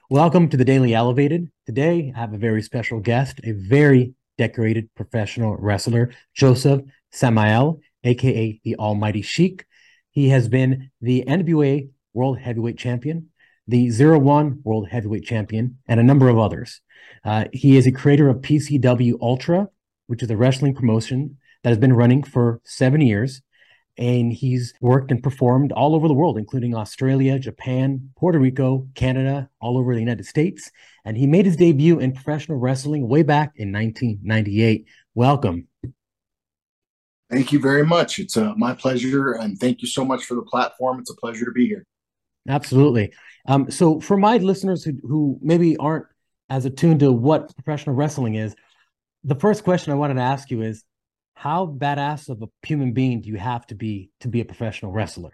Welcome to the Daily Elevated. Today, I have a very special guest, a very decorated professional wrestler, Joseph Samael, aka the Almighty Sheik. He has been the NWA World Heavyweight Champion, the Zero One World Heavyweight Champion, and a number of others. He is a creator of PCW Ultra, which is a wrestling promotion that has been running for 7 years, and he's worked and performed all over the world, including Australia, Japan, Puerto Rico, Canada, all over the United States. And he made his debut in professional wrestling way back in 1998. Welcome. Thank you very much. It's my pleasure, and thank you so much for the platform. It's a pleasure to be here. Absolutely. So, for my listeners who maybe aren't as attuned to what professional wrestling is, the first question I wanted to ask you is, how badass of a human being do you have to be a professional wrestler?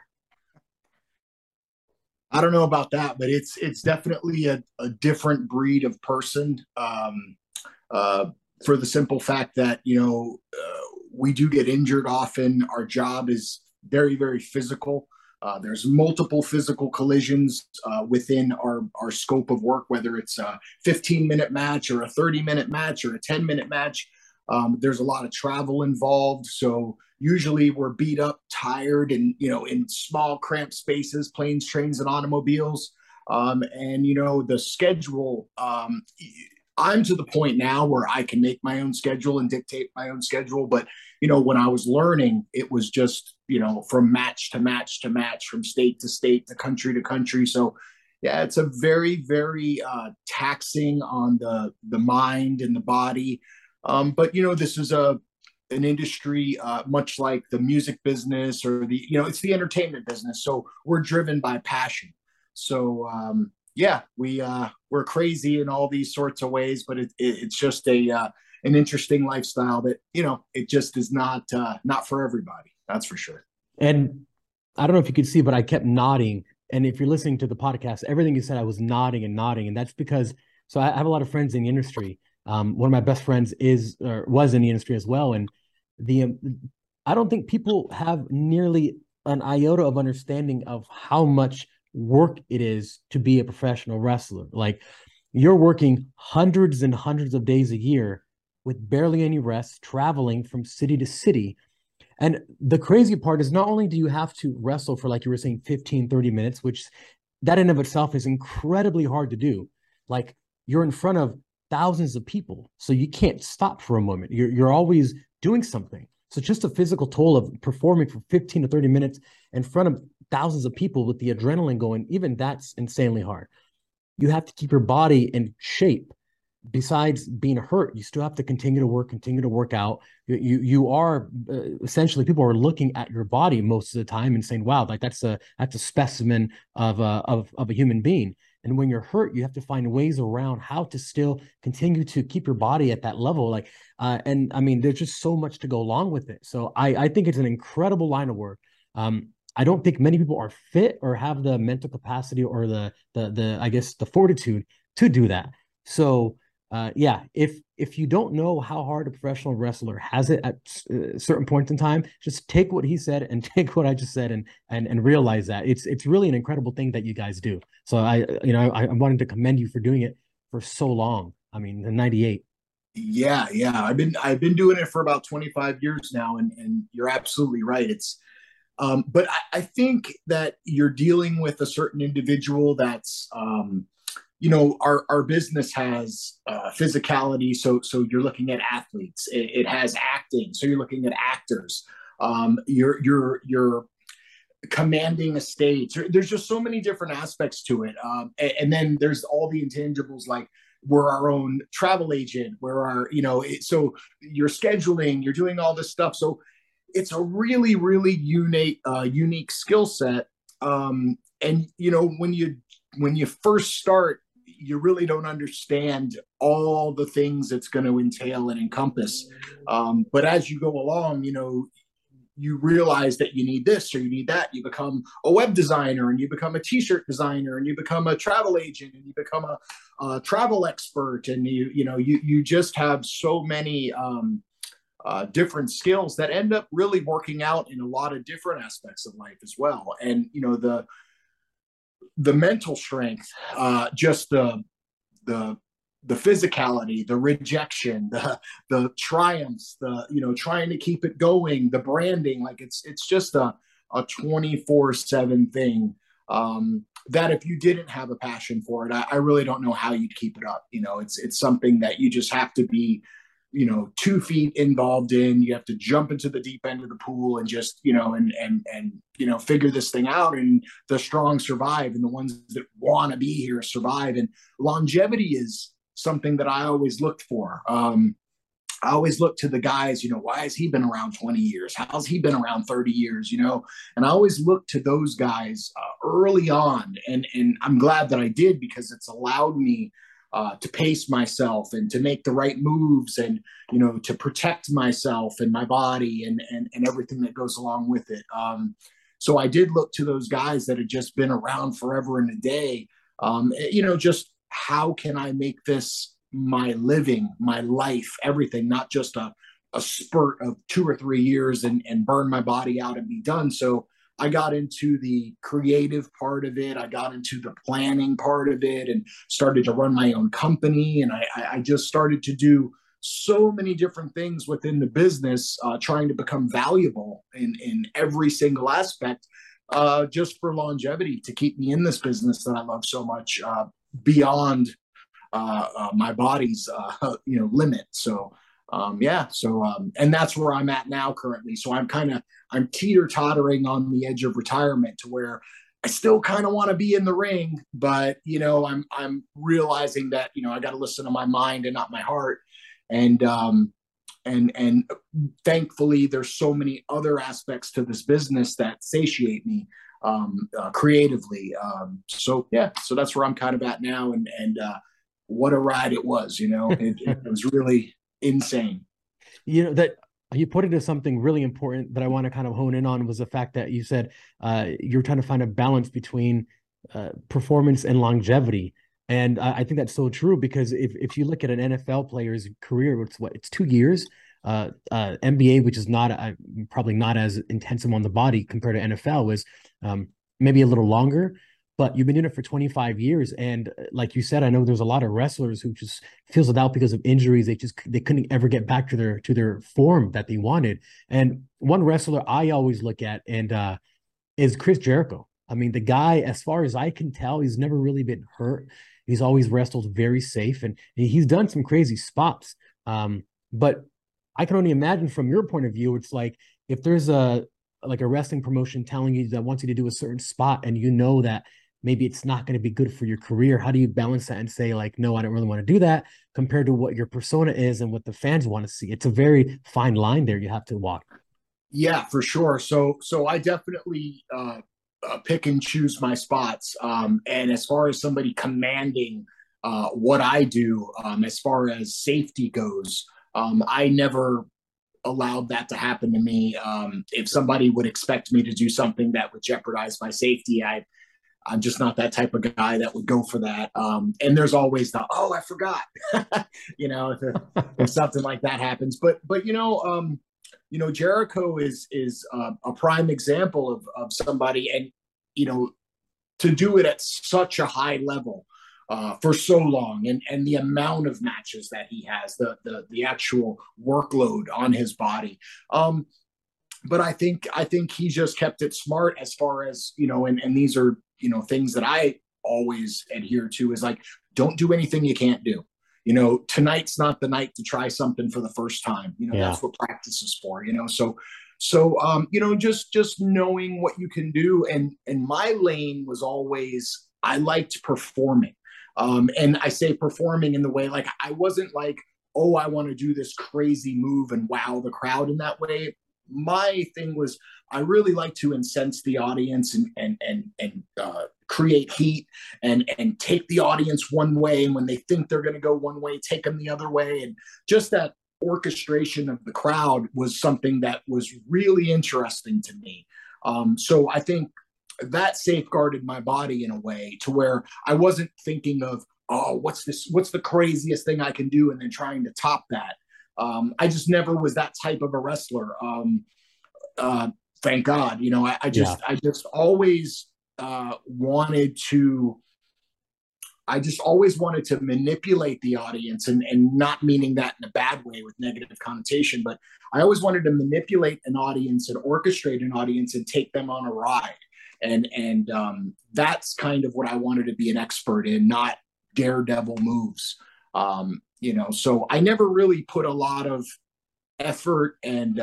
I don't know about that, but it's definitely a different breed of person. Uh, for the simple fact that we do get injured often. Our job is very physical. There's multiple physical collisions within our scope of work, whether it's a 15-minute match or a 30-minute match or a 10-minute match. There's a lot of travel involved, so usually we're beat up, tired, and in small, cramped spaces, planes, trains, and automobiles. And the schedule. I'm to the point now where I can make my own schedule and dictate my own schedule. But when I was learning, it was just from match to match to match, from state to state, to country. So yeah, it's a very taxing on the mind and the body. But this is an industry much like the music business or it's the entertainment business. So we're driven by passion. So yeah, we're crazy in all these sorts of ways, but it's just an interesting lifestyle that it just is not for everybody. That's for sure. And I don't know if you could see, but I kept nodding. And if you're listening to the podcast, everything you said, I was nodding and nodding. And that's because, so I have a lot of friends in the industry. One of my best friends is or was in the industry as well. And the I don't think people have nearly an iota of understanding of how much work it is to be a professional wrestler. Like, you're working hundreds and hundreds of days a year with barely any rest, traveling from city to city. And the crazy part is, not only do you have to wrestle for, like you were saying, 15, 30 minutes, which that in of itself is incredibly hard to do. Like, you're in front of thousands of people, so you can't stop for a moment. You're always doing something. So just the physical toll of performing for 15 to 30 minutes in front of thousands of people with the adrenaline going, even that's insanely hard. You have to keep your body in shape. Besides being hurt, you still have to continue to work out. You are essentially, people are looking at your body most of the time and saying, "Wow, like that's a specimen of a human being." And when you're hurt, you have to find ways around how to still continue to keep your body at that level. Like, and I mean, there's just so much to go along with it. So I think it's an incredible line of work. I don't think many people are fit or have the mental capacity or the I guess the fortitude to do that. So yeah, if you don't know how hard a professional wrestler has it at certain points in time, just take what he said and take what I just said and realize that it's really an incredible thing that you guys do. So I wanted to commend you for doing it for so long. I mean, the 98. Yeah. I've been doing it for about 25 years now, and you're absolutely right. It's but I think that you're dealing with a certain individual that's our business has physicality, so you're looking at athletes. It has acting, so you're looking at actors. You're commanding a stage. There's just so many different aspects to it, and then there's all the intangibles, like we're our own travel agent. We're our so you're scheduling, you're doing all this stuff. So it's a really unique skill set. And when you first start, you really don't understand all the things it's going to entail and encompass. But as you go along, you realize that you need this or you need that. You become a web designer, and you become a t-shirt designer, and you become a travel agent, and you become a travel expert, and you just have so many different skills that end up really working out in a lot of different aspects of life as well. And the the mental strength, just the the physicality, the rejection, the triumphs, the trying to keep it going, the branding, like it's just a 24/7 thing. That if you didn't have a passion for it, I really don't know how you'd keep it up. It's something that you just have to be 2 feet involved in. You have to jump into the deep end of the pool and just and figure this thing out. And the strong survive, and the ones that want to be here survive. And longevity is something that I always looked for. I always look to the guys, why has he been around 20 years? How's he been around 30 years? And I always look to those guys early on. And I'm glad that I did, because it's allowed me to pace myself and to make the right moves, and, to protect myself and my body and everything that goes along with it. So I did look to those guys that had just been around forever and a day. Just how can I make this my living, my life, everything, not just a spurt of 2 or 3 years and burn my body out and be done. So I got into the creative part of it. I got into the planning part of it and started to run my own company. And I just started to do so many different things within the business, trying to become valuable in every single aspect, just for longevity, to keep me in this business that I love so much, beyond my body's limit. So and that's where I'm at now currently. So I'm teeter-tottering on the edge of retirement, to where I still kind of want to be in the ring, but I'm realizing that I got to listen to my mind and not my heart. And thankfully there's so many other aspects to this business that satiate me creatively. So that's where I'm kind of at now. And what a ride it was. It was really insane. That you put into something really important that I want to kind of hone in on, was the fact that you said you're trying to find a balance between performance and longevity. And I think that's so true, because if you look at an NFL player's career, it's 2 years. NBA, which is not probably not as intensive on the body compared to NFL, was maybe a little longer. But you've been doing it for 25 years. And like you said, I know there's a lot of wrestlers who just fizzled out because of injuries. They couldn't ever get back to their form that they wanted. And one wrestler I always look at is Chris Jericho. I mean, the guy, as far as I can tell, he's never really been hurt. He's always wrestled very safe, and he's done some crazy spots. But I can only imagine, from your point of view, it's like, if there's a wrestling promotion telling you that wants you to do a certain spot, and that maybe it's not going to be good for your career, how do you balance that and say, like, no, I don't really want to do that, compared to what your persona is and what the fans want to see? It's a very fine line there you have to walk. Yeah, for sure. So I definitely pick and choose my spots. And as far as somebody commanding what I do, as far as safety goes, I never allowed that to happen to me. If somebody would expect me to do something that would jeopardize my safety, I'm just not that type of guy that would go for that. And there's always I forgot, if something like that happens. But Jericho is a prime example of somebody, and to do it at such a high level for so long, and the amount of matches that he has, the actual workload on his body. But I think he just kept it smart, as far as and these are things that I always adhere to, is like, don't do anything you can't do. Tonight's not the night to try something for the first time. That's what practice is for. So just knowing what you can do, and my lane was always, I liked performing. And I say performing in the way, like, I wasn't like, oh, I want to do this crazy move and wow the crowd in that way. My thing was, I really like to incense the audience and create heat and take the audience one way, and when they think they're going to go one way, take them the other way. And just that orchestration of the crowd was something that was really interesting to me. So I think that safeguarded my body in a way, to where I wasn't thinking of, oh, what's the craziest thing I can do, and then trying to top that. I just never was that type of a wrestler. Thank God, I just always wanted to, I just always wanted to manipulate the audience, and not meaning that in a bad way with negative connotation, but I always wanted to manipulate an audience and orchestrate an audience and take them on a ride. And that's kind of what I wanted to be an expert in, not daredevil moves. So I never really put a lot of effort and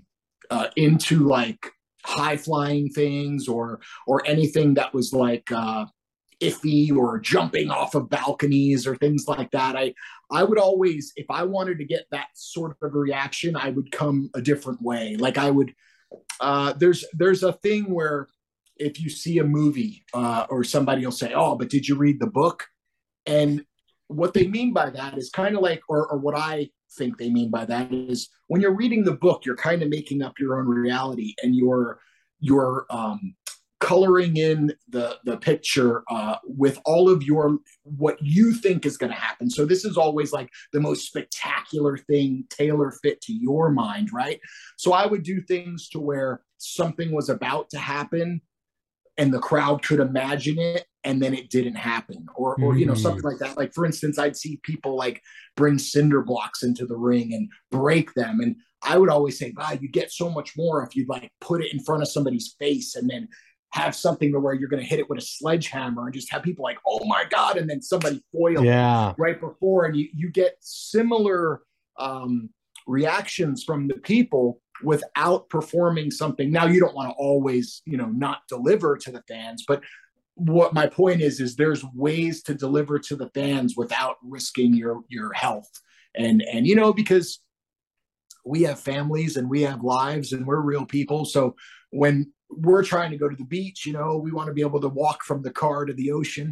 into like high flying things or anything that was like iffy or jumping off of balconies or things like that. I would always, if I wanted to get that sort of reaction, I would come a different way. Like I would, there's a thing where if you see a movie or somebody will say, "Oh, but did you read the book?" And what they mean by that is kind of like, or what I think they mean by that is when you're reading the book, you're kind of making up your own reality, and you're coloring in the picture with all of your what you think is going to happen. So this is always like the most spectacular thing, tailor fit to your mind, right? So I would do things to where something was about to happen and the crowd could imagine it, and then it didn't happen, or something like that. Like for instance, I'd see people like bring cinder blocks into the ring and break them, and I would always say, "Wow, you get so much more if you like put it in front of somebody's face and then have something to where you're going to hit it with a sledgehammer and just have people like, oh my God,' and then somebody foil it right before, and you get similar reactions from the people without performing something. Now you don't want to always, not deliver to the fans, but what my point is there's ways to deliver to the fans without risking your health. And because we have families and we have lives and we're real people. So when we're trying to go to the beach, we want to be able to walk from the car to the ocean.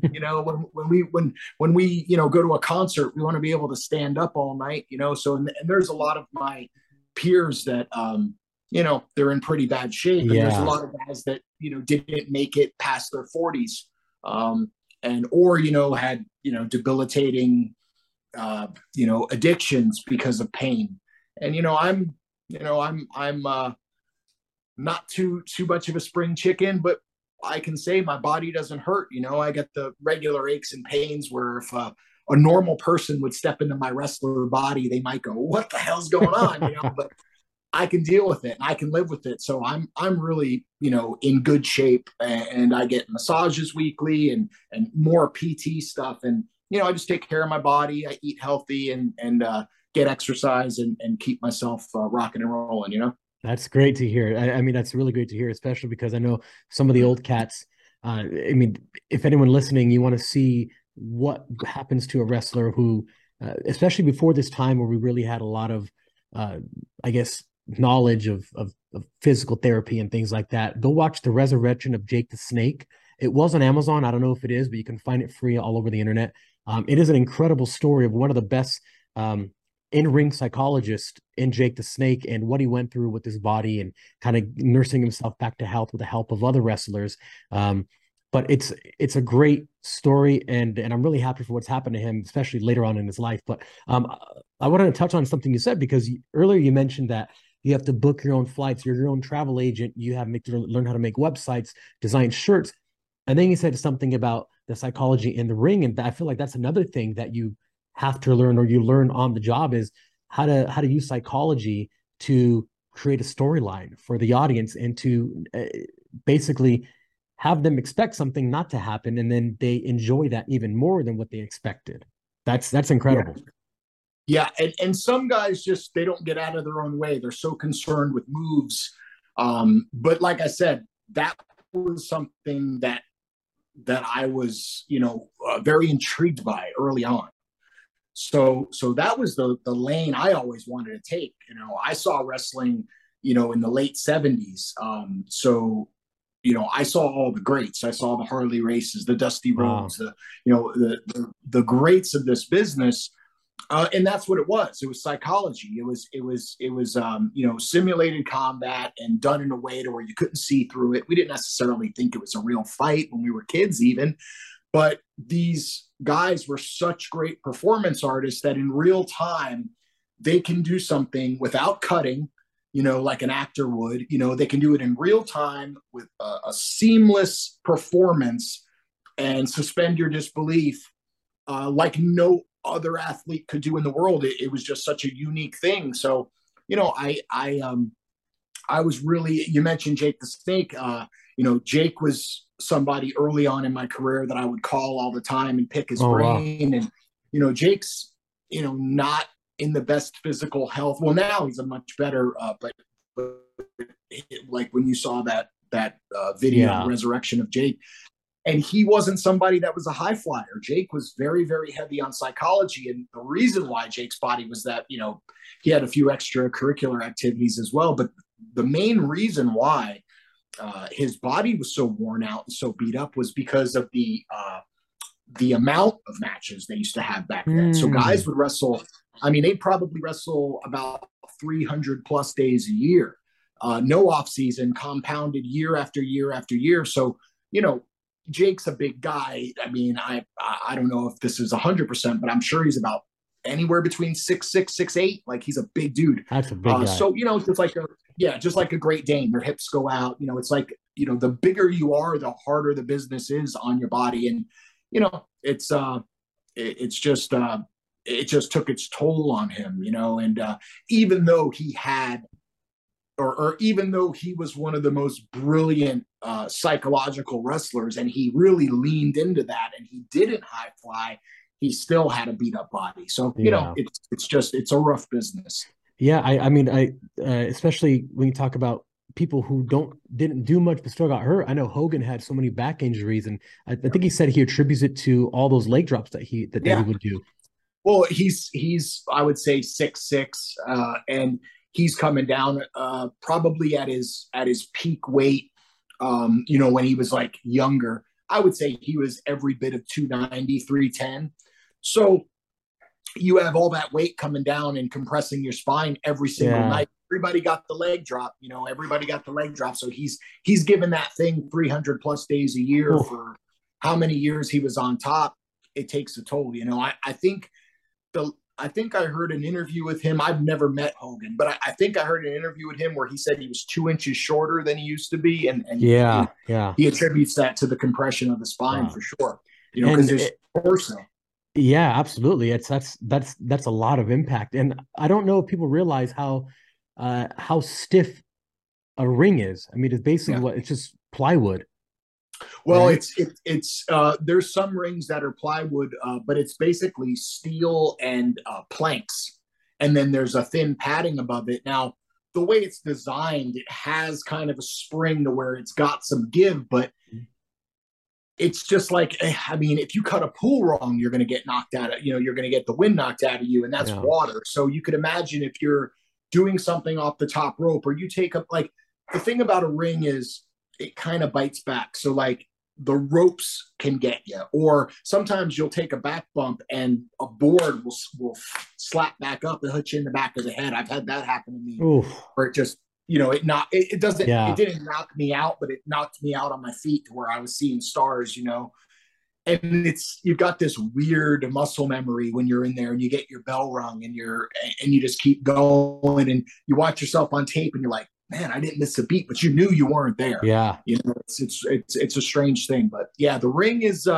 When we go to a concert, we want to be able to stand up all night, so, and there's a lot of my peers that, they're in pretty bad shape. And there's a lot of guys that, didn't make it past their 40s, or had, debilitating, addictions because of pain. And, I'm not too much of a spring chicken, but I can say my body doesn't hurt. I get the regular aches and pains where if a normal person would step into my wrestler body, they might go, "What the hell's going on?" But I can deal with it and I can live with it. So I'm really, in good shape, and I get massages weekly and more PT stuff. And, I just take care of my body. I eat healthy and get exercise and keep myself rocking and rolling. That's great to hear. I mean, that's really great to hear, especially because I know some of the old cats. If anyone listening, you want to see what happens to a wrestler who, especially before this time where we really had a lot of, knowledge of physical therapy and things like that, go watch The Resurrection of Jake the Snake. It was on Amazon. I don't know if it is, but you can find it free all over the internet. It is an incredible story of one of the best in-ring psychologist in Jake the Snake and what he went through with his body and kind of nursing himself back to health with the help of other wrestlers. But it's a great story, and I'm really happy for what's happened to him, especially later on in his life. But I wanted to touch on something you said, because earlier you mentioned that you have to book your own flights, you're your own travel agent, you have to learn how to make websites, design shirts. And then you said something about the psychology in the ring, and I feel like that's another thing that you have to learn, or you learn on the job, is how to use psychology to create a storyline for the audience and to basically have them expect something not to happen, and then they enjoy that even more than what they expected. That's incredible. Yeah. And some guys just, they don't get out of their own way. They're so concerned with moves. But like I said, that was something that I was, very intrigued by early on. So that was the lane I always wanted to take. I saw wrestling, in the late 70s. So, I saw all the greats. I saw the Harley Races, the Dusty Rhodes, the greats of this business. And that's what it was. It was psychology. It was simulated combat and done in a way to where you couldn't see through it. We didn't necessarily think it was a real fight when we were kids even, but these guys were such great performance artists that in real time, they can do something without cutting, like an actor would. They can do it in real time with a seamless performance and suspend your disbelief like no other athlete could do in the world. It was just such a unique thing. So, I was really, you mentioned Jake the Snake. Jake was somebody early on in my career that I would call all the time and pick his brain. Wow. And, Jake's, not in the best physical health. Well, now he's a much better, but like when you saw that video, yeah, Resurrection of Jake, and he wasn't somebody that was a high flyer. Jake was very, very heavy on psychology. And the reason why Jake's body was that, he had a few extracurricular activities as well. But the main reason why his body was so worn out and so beat up was because of the amount of matches they used to have back then. So guys would wrestle. I mean, they'd probably wrestle about 300 plus days a year. No off season, compounded year after year after year. So, Jake's a big guy. I mean, I don't know if this is 100%, but I'm sure he's about anywhere between 6'6", 6'8". Like, he's a big dude. That's a big guy. So, just like a Great Dane, their hips go out. It's like, the bigger you are, the harder the business is on your body. And, it's just, it just took its toll on him, and even though he had, or even though he was one of the most brilliant psychological wrestlers, and he really leaned into that, and he didn't high fly, he still had a beat up body. So, it's a rough business. Yeah. I mean, especially when you talk about people who didn't do much but still got hurt. I know Hogan had so many back injuries, and I think he said he attributes it to all those leg drops that he would do. Well, he's I would say 6'6", and he's coming down probably at his peak weight. When he was like younger, I would say he was every bit of 290, 310. So you have all that weight coming down and compressing your spine every single night. Everybody got the leg drop, everybody got the leg drop. So he's given that thing 300 plus days a year for how many years he was on top. It takes a toll. I think I heard an interview with him. I've never met Hogan, but I think I heard an interview with him where he said he was 2 inches shorter than he used to be. And he attributes that to the compression of the spine for sure, because there's torso. Yeah, absolutely. That's a lot of impact. And I don't know if people realize how stiff a ring is. I mean, it's basically it's just plywood. Well, right? it's there's some rings that are plywood, but it's basically steel and planks, and then there's a thin padding above it. Now, the way it's designed, it has kind of a spring to where it's got some give, but it's just like, I mean, if you cut a pool wrong, you're going to get knocked out. You're going to get the wind knocked out of you, and that's water. So you could imagine if you're doing something off the top rope, or you take up, like, the thing about a ring is it kind of bites back. So like the ropes can get you, or sometimes you'll take a back bump and a board will slap back up and hit you in the back of the head. I've had that happen to me. Oof. Where it just, it didn't knock me out, but it knocked me out on my feet to where I was seeing stars, and you've got this weird muscle memory when you're in there and you get your bell rung and you just keep going, and you watch yourself on tape and you're like, man, I didn't miss a beat, but you knew you weren't there. Yeah. It's a strange thing, but yeah, the ring is,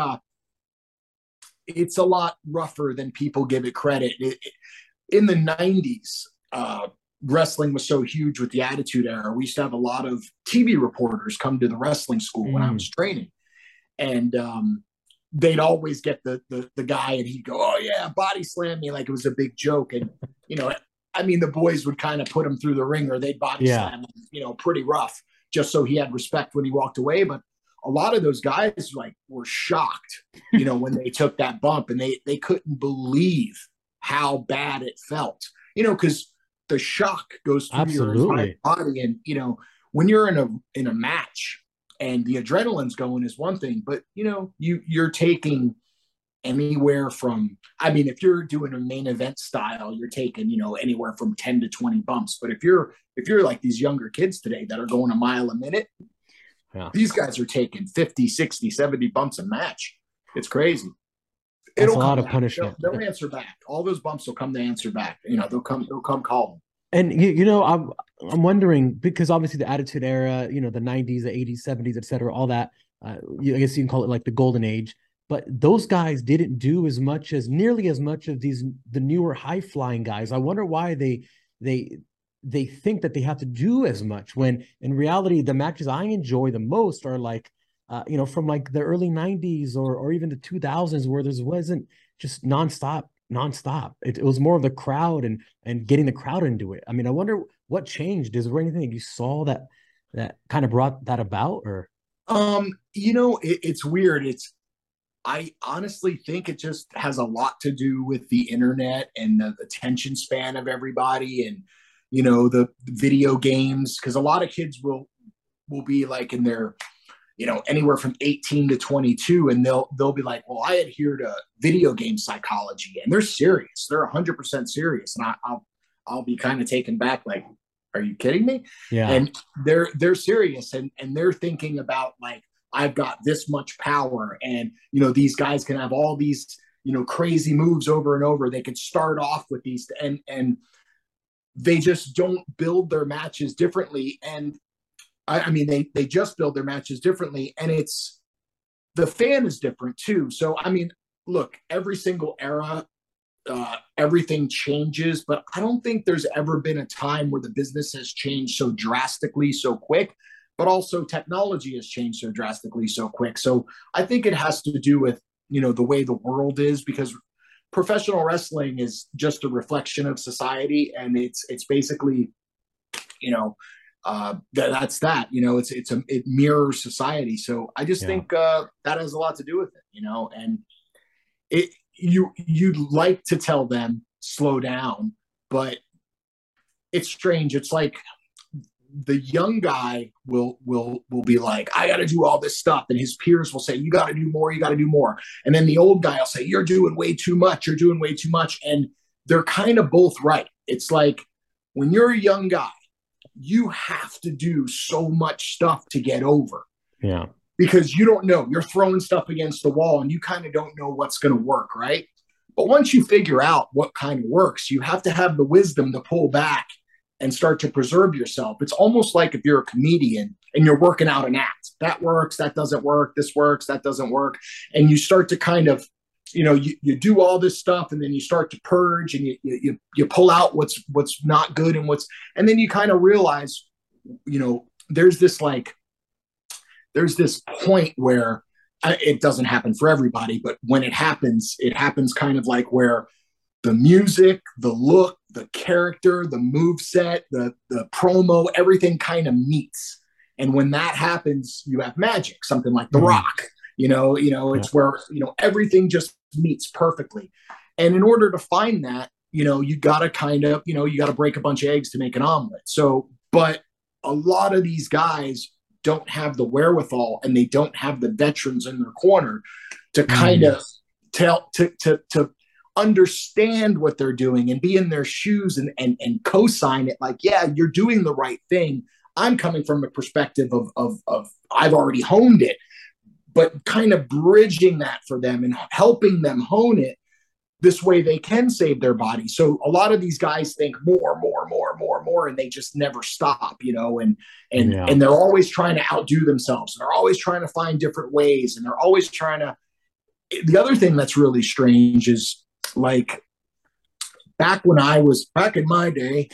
it's a lot rougher than people give it credit. In the 90s, wrestling was so huge with the Attitude Era. We used to have a lot of TV reporters come to the wrestling school when I was training, and they'd always get the guy, and he'd go, "Oh yeah, body slam me," like it was a big joke. And I mean, the boys would kind of put him through the ringer. They'd body slam him, pretty rough, just so he had respect when he walked away. But a lot of those guys were shocked, when they took that bump, and they couldn't believe how bad it felt, because the shock goes through your entire body. And, when you're in a match and the adrenaline's going is one thing, but you're taking anywhere from, I mean, if you're doing a main event style, you're taking, anywhere from 10 to 20 bumps. But if you're like these younger kids today that are going a mile a minute, these guys are taking 50, 60, 70 bumps a match. It's crazy. That's a lot of punishment. They'll answer back. All those bumps will come to answer back. They'll come calling. And I'm wondering, because obviously the Attitude Era, the 90s, the 80s, 70s, et cetera, all that, I guess you can call it like the golden age. But those guys didn't do nearly as much of the newer high flying guys. I wonder why they they think that they have to do as much when in reality the matches I enjoy the most are like from like the early 90s or even the 2000s where there wasn't just nonstop. It was more of the crowd and getting the crowd into it. I mean, I wonder what changed. Is there anything that you saw that kind of brought that about? Or it's weird. I honestly think it just has a lot to do with the internet and the attention span of everybody, and the video games, because a lot of kids will be like in their anywhere from 18 to 22, and they'll be like, well, I adhere to video game psychology, and they're serious. They're 100% serious, and I'll be kind of taken back, like, are you kidding me? yeah, And they're serious, and they're thinking about, like, I've got this much power, and these guys can have all these crazy moves over and over. They could start off with these, and they just don't build their matches differently. And I mean, they just build their matches differently, and it's the fan is different too. So I mean, look, every single era, everything changes, but I don't think there's ever been a time where the business has changed so drastically so quick. But also technology has changed so drastically so quick. So I think it has to do with the way the world is, because professional wrestling is just a reflection of society, and it's basically that's that. It mirrors society. So I just yeah, think that has a lot to do with it. And you'd like to tell them slow down, but it's strange. It's like the young guy will be like, I got to do all this stuff, and his peers will say, you got to do more, you got to do more. And then the old guy will say, you're doing way too much, you're doing way too much. And they're kind of both right. It's like, when you're a young guy, you have to do so much stuff to get over, yeah, because you don't know, you're throwing stuff against the wall, and you kind of don't know what's going to work, right? But once you figure out what kind of works, you have to have the wisdom to pull back and start to preserve yourself. It's almost like if you're a comedian and you're working out an act. That works, that doesn't work, this works, that doesn't work. And you start to kind of, you do all this stuff, and then you start to purge, and you pull out what's not good, and then you kind of realize, there's this point where it doesn't happen for everybody, but when it happens kind of like where the music, the look, the character, the move set, the promo, everything kind of meets. And when that happens, you have magic, something like The mm-hmm. Rock. Yeah, It's where everything just meets perfectly. And in order to find that, you got to kind of, you got to break a bunch of eggs to make an omelet. So, but a lot of these guys don't have the wherewithal, and they don't have the veterans in their corner to kind mm, of tell to understand what they're doing and be in their shoes and co-sign it, like, yeah, you're doing the right thing. I'm coming from a perspective of I've already honed it, but kind of bridging that for them and helping them hone it. This way they can save their body. So a lot of these guys think more, and they just never stop, yeah, and they're always trying to outdo themselves. And they're always trying to find different ways, and they're always trying to. The other thing that's really strange is, like, back in my day,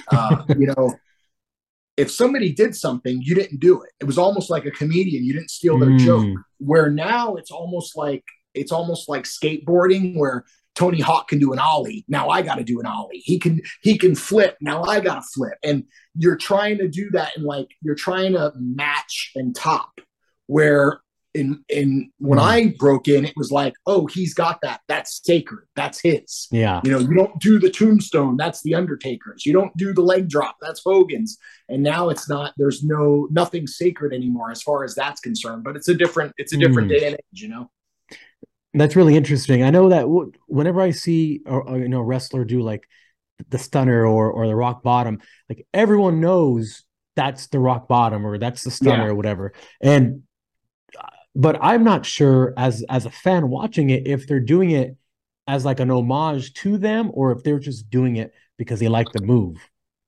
if somebody did something, you didn't do it. It was almost like a comedian. You didn't steal their joke. mm, Where now it's almost like skateboarding, where Tony Hawk can do an ollie. Now I got to do an ollie. He can flip. Now I got to flip. And you're trying to do that, and like you're trying to match and top. Where in when mm, I broke in, it was like, oh, he's got that. That's sacred. That's his. yeah. You don't do the tombstone. That's the Undertaker's. You don't do the leg drop. That's Hogan's. And now it's not. There's nothing sacred anymore as far as that's concerned. But it's a different Mm. day and age. That's really interesting. I know that whenever I see a wrestler do like the stunner or the rock bottom, like everyone knows that's the rock bottom or that's the stunner Yeah. or whatever. And but I'm not sure as a fan watching it if they're doing it as like an homage to them or if they're just doing it because they like the move.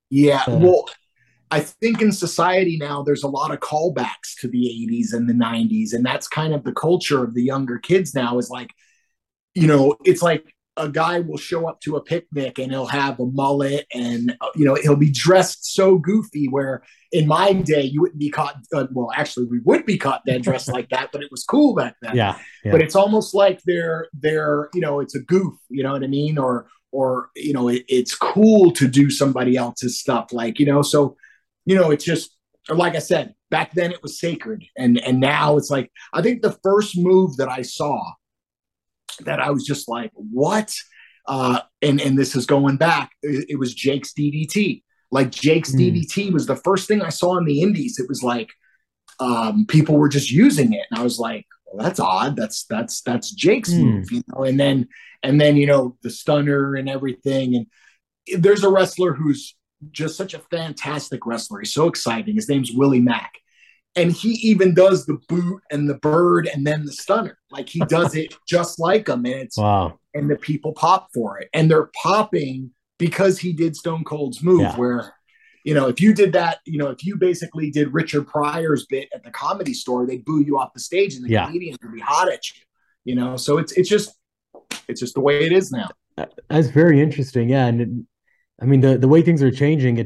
Yeah. Uh, Well, I think in society now, there's a lot of callbacks to the 80s and the 90s. And that's kind of the culture of the younger kids now is like, it's like a guy will show up to a picnic and he'll have a mullet and, he'll be dressed so goofy where in my day, you wouldn't be caught. Well, actually, we would be caught dead dressed like that, but it was cool back then. yeah, But yeah. it's almost like it's a goof, you know what I mean? Or, it's cool to do somebody else's stuff. Like, so, it's just, like I said, back then it was sacred. And now it's like, I think the first move that I saw that I was just like, what? And this is going back. It was Jake's DDT. Like Jake's Mm, DDT was the first thing I saw in the Indies. It was like people were just using it, and I was like, well, that's odd. That's Jake's move, mm. And then the stunner and everything. And there's a wrestler who's just such a fantastic wrestler. He's so exciting. His name's Willie Mack, and he even does the boot and the bird and then the stunner. Like he does it just like him, Wow. and the people pop for it, and they're popping because he did Stone Cold's move. Yeah. Where, if you did that, if you basically did Richard Pryor's bit at the Comedy Store, they'd boo you off the stage, and the Yeah. comedians would be hot at you. So it's just the way it is now. That's very interesting. Yeah. I mean, the way things are changing,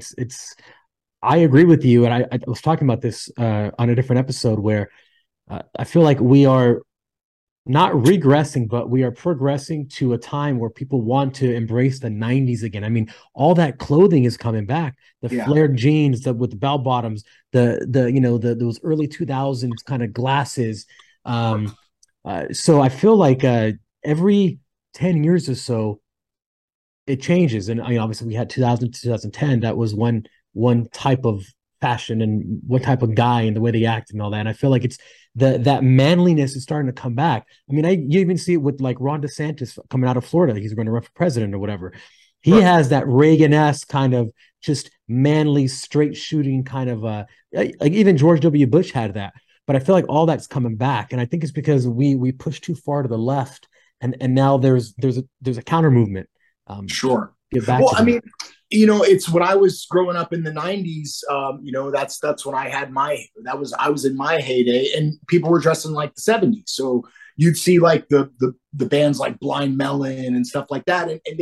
I agree with you. And I was talking about this on a different episode where I feel like we are not regressing, but we are progressing to a time where people want to embrace the 90s again. I mean, all that clothing is coming back. The Yeah, flared jeans, with the bell bottoms, those early 2000s kind of glasses. Um, so I feel like every 10 years or so, it changes. And I mean, obviously we had 2000 to 2010. That was one type of fashion and what type of guy and the way they act and all that. And I feel like it's that manliness is starting to come back. I mean, you even see it with like Ron DeSantis coming out of Florida. He's going to run for president or whatever. He right. has that Reagan-esque kind of just manly, straight shooting kind of like even George W. Bush had that. But I feel like all that's coming back. And I think it's because we pushed too far to the left and now there's a counter movement. Sure. Get back Well, to I that. mean, it's when I was growing up in the '90s. That's when I was in my heyday, and people were dressing like the '70s. So you'd see like the bands like Blind Melon and stuff like that, and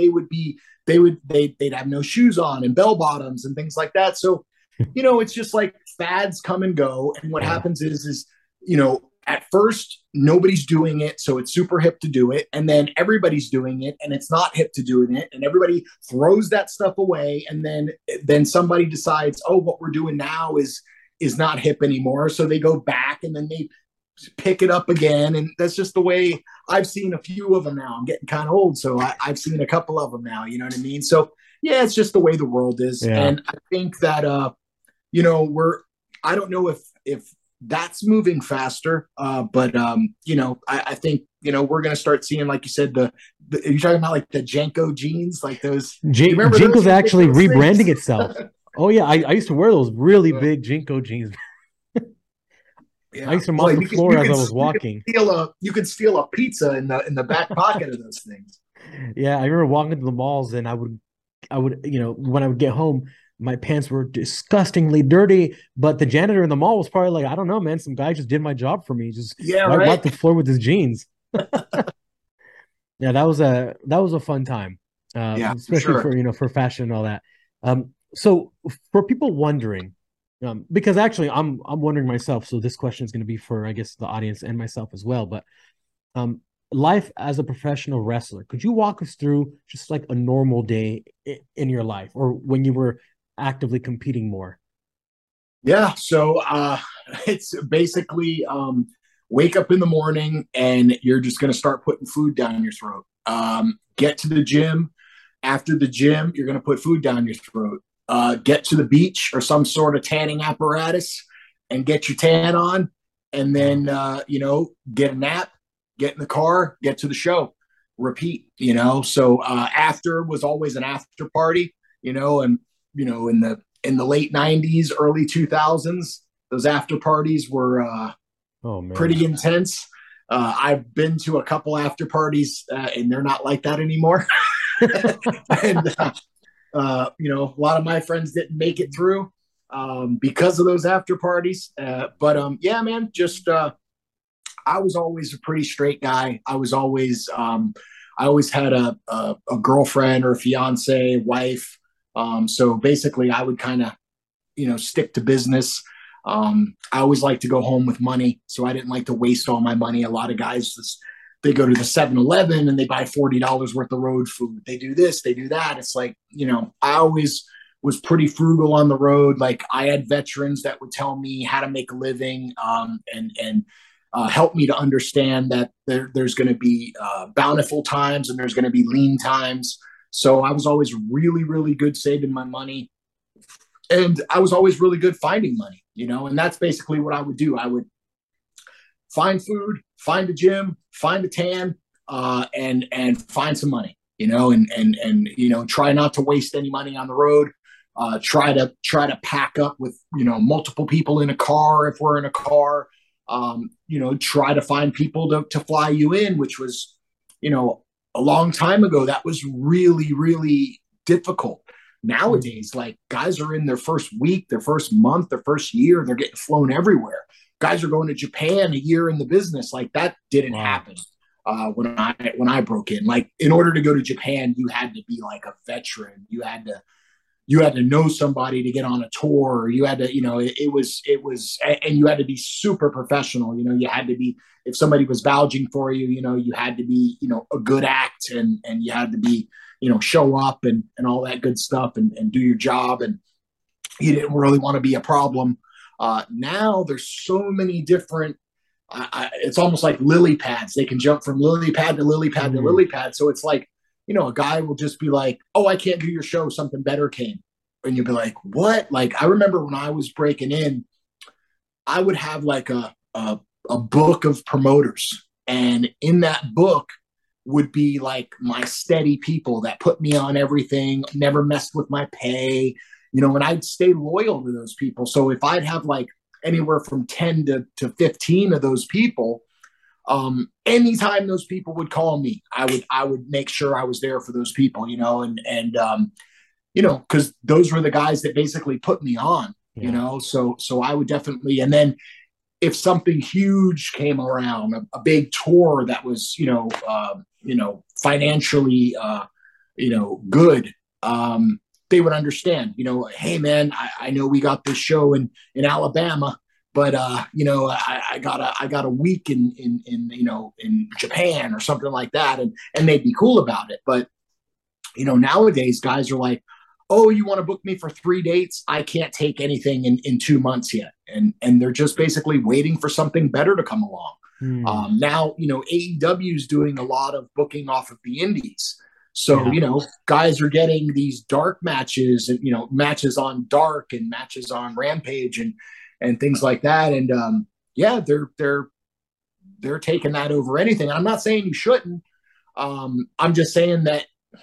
they'd have no shoes on and bell bottoms and things like that. So it's just like fads come and go, and what Yeah. happens is at first nobody's doing it, so it's super hip to do it, and then everybody's doing it and it's not hip to doing it, and everybody throws that stuff away, and then somebody decides, oh, what we're doing now is not hip anymore, so they go back and then they pick it up again, and that's just the way. I've seen a few of them now. I'm getting kind of old, so I've seen a couple of them now, you know what I mean? So yeah, it's just the way the world is. Yeah. And I think that we're I don't know if that's moving faster. But I think we're gonna start seeing, like you said, you're talking about like the Janko jeans, like those. Do you remember those Jinko's actually ridiculous things? rebranding itself. Oh yeah, I used to wear those really big Jinko jeans. I Yeah. used to Well, mop the floor as I was you could walking. steal a pizza in the back pocket of those things. Yeah, I remember walking to the malls and I would, when I would get home, my pants were disgustingly dirty, but the janitor in the mall was probably like, I don't know, man, some guy just did my job for me. Just Yeah, wiped right. the floor with his jeans. Yeah, that was a fun time. Yeah, for Especially sure. for fashion and all that. So for people wondering, because actually I'm wondering myself, so this question is going to be for, I guess, the audience and myself as well. But um, life as a professional wrestler, could you walk us through just like a normal day in your life, or when you were actively competing more? Yeah. So it's basically wake up in the morning and you're just going to start putting food down your throat. Get to the gym. After the gym, you're going to put food down your throat. Get to the beach or some sort of tanning apparatus and get your tan on. And Wow. then, get a nap, get in the car, get to the show, repeat, So after was always an after party, and, in the late 90s, early 2000s, those after parties were Oh man. pretty intense. I've been to a couple after parties, and they're not like that anymore. and A lot of my friends didn't make it through because of those after parties. Yeah, man, I was always a pretty straight guy. I always had a girlfriend or a fiance, wife. So basically, I would kind of, stick to business. I always like to go home with money, so I didn't like to waste all my money. A lot of guys, they go to the 7-Eleven and they buy $40 worth of road food. They do this, they do that. It's like, I always was pretty frugal on the road. Like I had veterans that would tell me how to make a living, and help me to understand that there's going to be bountiful times and there's going to be lean times. So I was always really, really good saving my money. And I was always really good finding money, and that's basically what I would do. I would find food, find a gym, find a tan, and find some money, and try not to waste any money on the road. Try to pack up with, multiple people in a car if we're in a car. Try to find people to fly you in, which was, a long time ago, that was really, really difficult. Nowadays, like guys are in their first week, their first month, their first year, they're getting flown everywhere. Guys are going to Japan a year in the business. Like that didn't happen when I broke in. Like in order to go to Japan, you had to be like a veteran. You had to know somebody to get on a tour. You had to, it was, and you had to be super professional. You had to be, if somebody was vouching for you, you had to be, a good act, and you had to be, show up and all that good stuff, and do your job. And you didn't really want to be a problem. Now there's so many different, it's almost like lily pads. They can jump from lily pad to lily pad to lily pad. So it's like, a guy will just be like, oh, I can't do your show. Something better came. And you'll be like, what? Like, I remember when I was breaking in, I would have like a book of promoters. And in that book would be like my steady people that put me on everything, never messed with my pay, and I'd stay loyal to those people. So if I'd have like anywhere from 10 to 15 of those people, anytime those people would call me, I would make sure I was there for those people, because those were the guys that basically put me on, so I would definitely, and then if something huge came around, a big tour that was, financially, good, they would understand, hey man, I know we got this show in Alabama, but I got a week in Japan or something like that, and they'd be cool about it. But nowadays guys are like, oh, you want to book me for 3 dates? I can't take anything in 2 months yet, and they're just basically waiting for something better to come along. Now AEW is doing a lot of booking off of the indies. So, guys are getting these dark matches and, matches on Dark and matches on Rampage and things like that. And, they're taking that over anything. I'm not saying you shouldn't. I'm just saying that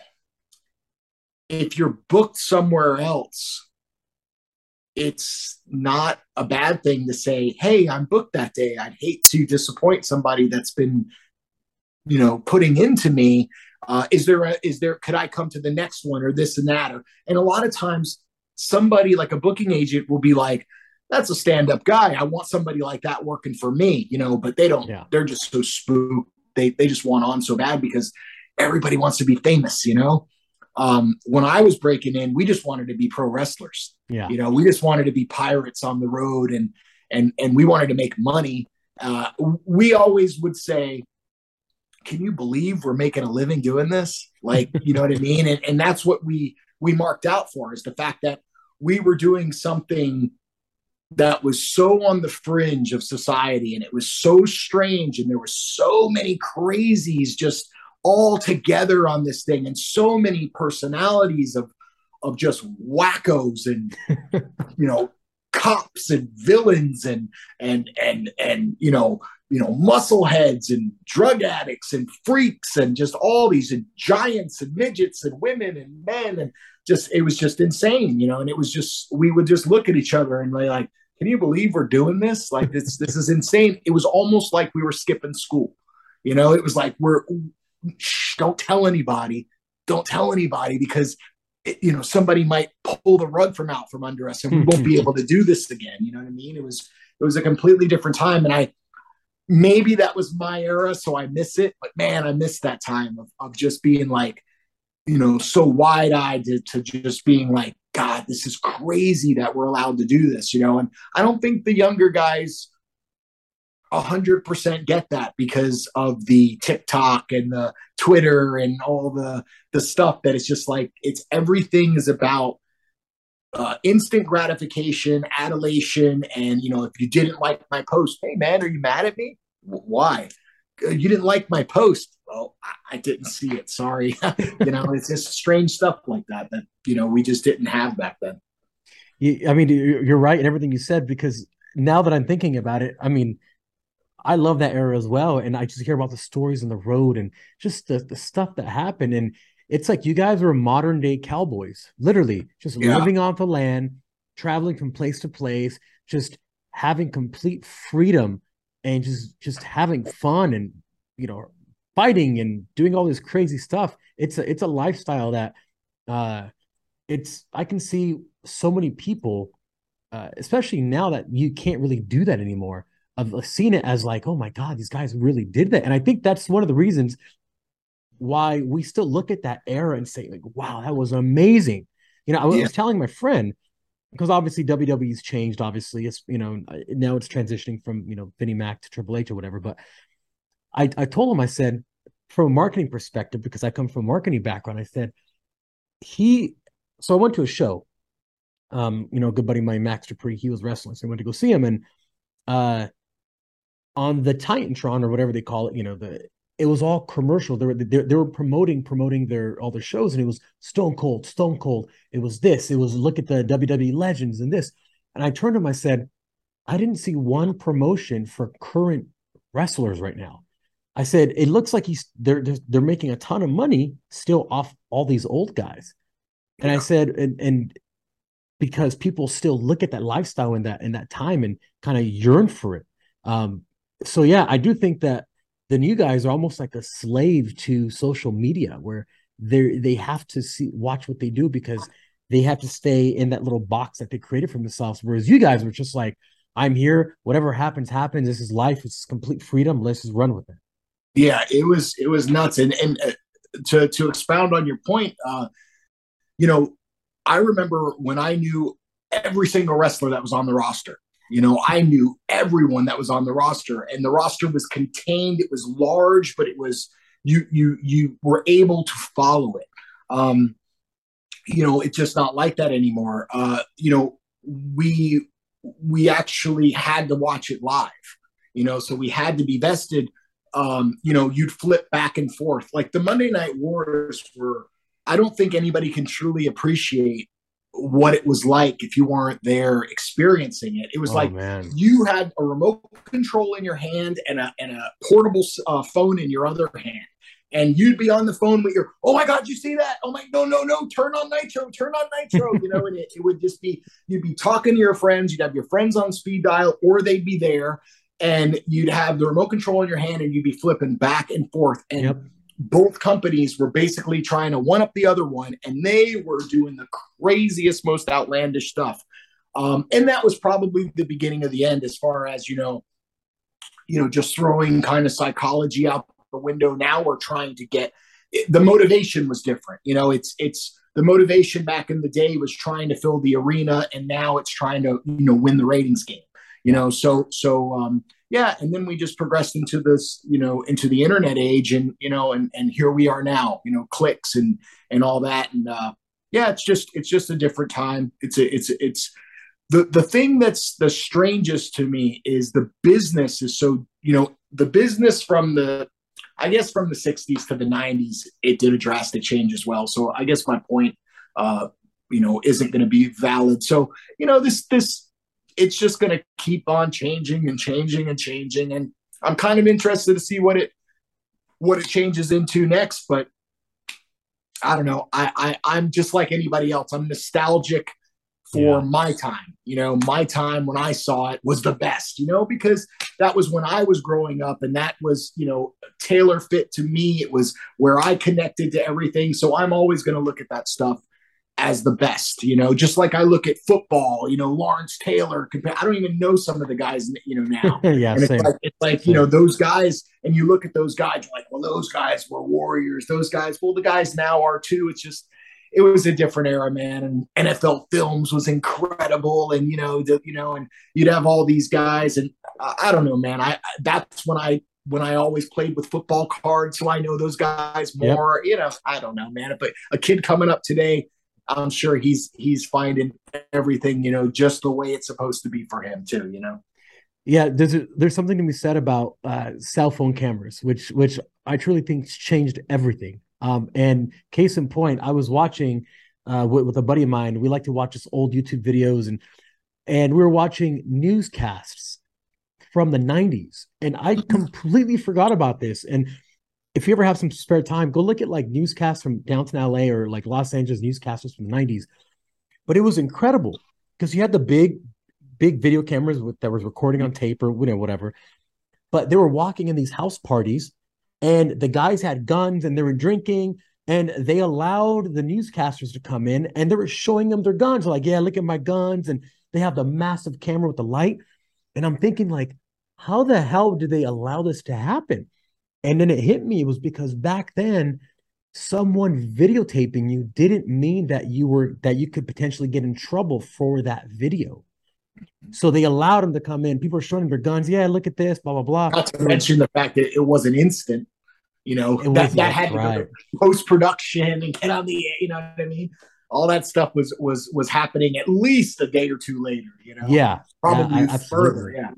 if you're booked somewhere else, it's not a bad thing to say, hey, I'm booked that day. I'd hate to disappoint somebody that's been, putting into me. Could I come to the next one or this and that? And a lot of times somebody like a booking agent will be like, that's a stand-up guy. I want somebody like that working for me, but they don't, they're just so spooked. They just want on so bad because everybody wants to be famous, when I was breaking in, we just wanted to be pro wrestlers. We just wanted to be pirates on the road, and we wanted to make money. We always would say, can you believe we're making a living doing this? Like, you know what I mean? And that's what we marked out for, is the fact that we were doing something that was so on the fringe of society, and it was so strange, and there were so many crazies just all together on this thing, and so many personalities of just wackos and cops and villains and muscle heads and drug addicts and freaks and just all these giants and midgets and women and men, and just, it was just insane, and it was just, we would just look at each other and be like, can you believe we're doing this? Like, this is insane. It was almost like we were skipping school. It was like, don't tell anybody, because somebody might pull the rug from under us and we won't be able to do this again. You know what I mean? It was a completely different time. And maybe that was my era, so I miss it. But man, I miss that time of just being like, so wide eyed to just being like, God, this is crazy that we're allowed to do this, And I don't think the younger guys 100% get that because of the TikTok and the Twitter and all the stuff that it's just like, everything is about instant gratification, adulation. And, if you didn't like my post, hey man, are you mad at me? Why? You didn't like my post. Well, I didn't see it. Sorry. It's just strange stuff like that we just didn't have back then. I mean, you're right in everything you said, because now that I'm thinking about it, I mean, I love that era as well. And I just hear about the stories on the road and just the stuff that happened. And it's like you guys were modern day cowboys, literally just living off the land, traveling from place to place, just having complete freedom and just having fun and, fighting and doing all this crazy stuff. It's a lifestyle that I can see so many people, especially now that you can't really do that anymore. I've seen it as like, oh my God, these guys really did that. And I think that's one of the reasons why we still look at that era and say like, wow, that was amazing. I was telling my friend, because obviously WWE's changed, obviously it's, now it's transitioning from, Vinnie Mac to Triple H or whatever. But I told him, I said, from a marketing perspective, because I come from a marketing background, I said, so I went to a show, a good buddy of mine, Max Dupree, he was wrestling. So I went to go see him. And, on the Titantron or whatever they call it, it was all commercial. They were promoting all their shows, and it was Stone Cold. It was this. It was look at the WWE legends and this. And I turned to him, I said, I didn't see one promotion for current wrestlers right now. I said, it looks like they're making a ton of money still off all these old guys. And I said, and because people still look at that lifestyle in that time and kind of yearn for it. So yeah, I do think that the new guys are almost like a slave to social media, where they have to watch what they do because they have to stay in that little box that they created for themselves. Whereas you guys were just like, I'm here, whatever happens. This is life. It's complete freedom. Let's just run with it. Yeah, it was nuts. And to expound on your point, I remember when I knew every single wrestler that was on the roster. I knew everyone that was on the roster, and the roster was contained. It was large, but it was you were able to follow it. It's just not like that anymore. We actually had to watch it live. So we had to be vested. You'd flip back and forth. Like the Monday Night Wars were. I don't think anybody can truly appreciate what it was like if you weren't there experiencing it. It was you had a remote control in your hand and a portable phone in your other hand, and you'd be on the phone with your, oh my God, you see that? Oh my, no, turn on Nitro, and it would just be, you'd be talking to your friends, you'd have your friends on speed dial, or they'd be there, and you'd have the remote control in your hand, and you'd be flipping back and forth, and both companies were basically trying to one up the other one, and they were doing the craziest, most outlandish stuff. And that was probably the beginning of the end, as far as, just throwing kind of psychology out the window. Now we're trying to get, the motivation was different. It's the motivation back in the day was trying to fill the arena, and now it's trying to, win the ratings game. Yeah. And then we just progressed into this, into the internet age, and, and here we are now, clicks and all that. And, it's just a different time. It's the thing that's the strangest to me is the business is so, the business from the 60s to the 90s, it did a drastic change as well. So I guess my point, isn't going to be valid. So, this, it's just going to keep on changing and changing and changing. And I'm kind of interested to see what it changes into next. But I don't know. I'm just like anybody else. I'm nostalgic for my time. My time when I saw it was the best, because that was when I was growing up, and that was, tailor fit to me. It was where I connected to everything. So I'm always going to look at that stuff as the best, just like I look at football, Lawrence Taylor, I don't even know some of the guys, now. Yeah, And it's same. like, Same. those guys, and you look at those guys, you're like, well, those guys were warriors. Those guys, well, the guys now are too. It's just, it was a different era, man. And NFL Films was incredible. And, and you'd have all these guys. And I don't know, man. That's when I always played with football cards. So I know those guys Yep. more, I don't know, man. But a kid coming up today, I'm sure he's finding everything, just the way it's supposed to be for him too. Yeah, there's something to be said about cell phone cameras, which I truly think changed everything. And case in point, I was watching with a buddy of mine. We like to watch this old YouTube videos, and we were watching newscasts from the 90s, and I completely forgot about this. And if you ever have some spare time, go look at like newscasts from downtown LA or like Los Angeles newscasters from the 90s. But it was incredible because you had the big video cameras that was recording on tape or whatever. But they were walking in these house parties, and the guys had guns and they were drinking, and they allowed the newscasters to come in and they were showing them their guns. Like, yeah, look at my guns. And they have the massive camera with the light. And I'm thinking, like, how the hell did they allow this to happen? And then it hit me. It was because back then, someone videotaping you didn't mean that you could potentially get in trouble for that video. So they allowed them to come in. People are showing them their guns. Yeah, look at this, blah, blah, blah. Not to mention the fact that it was an instant, It that was, yeah, had to go right. to post production and get on the, you know what I mean? All that stuff was happening at least a day or two later, Yeah, probably further. absolutely. Yeah.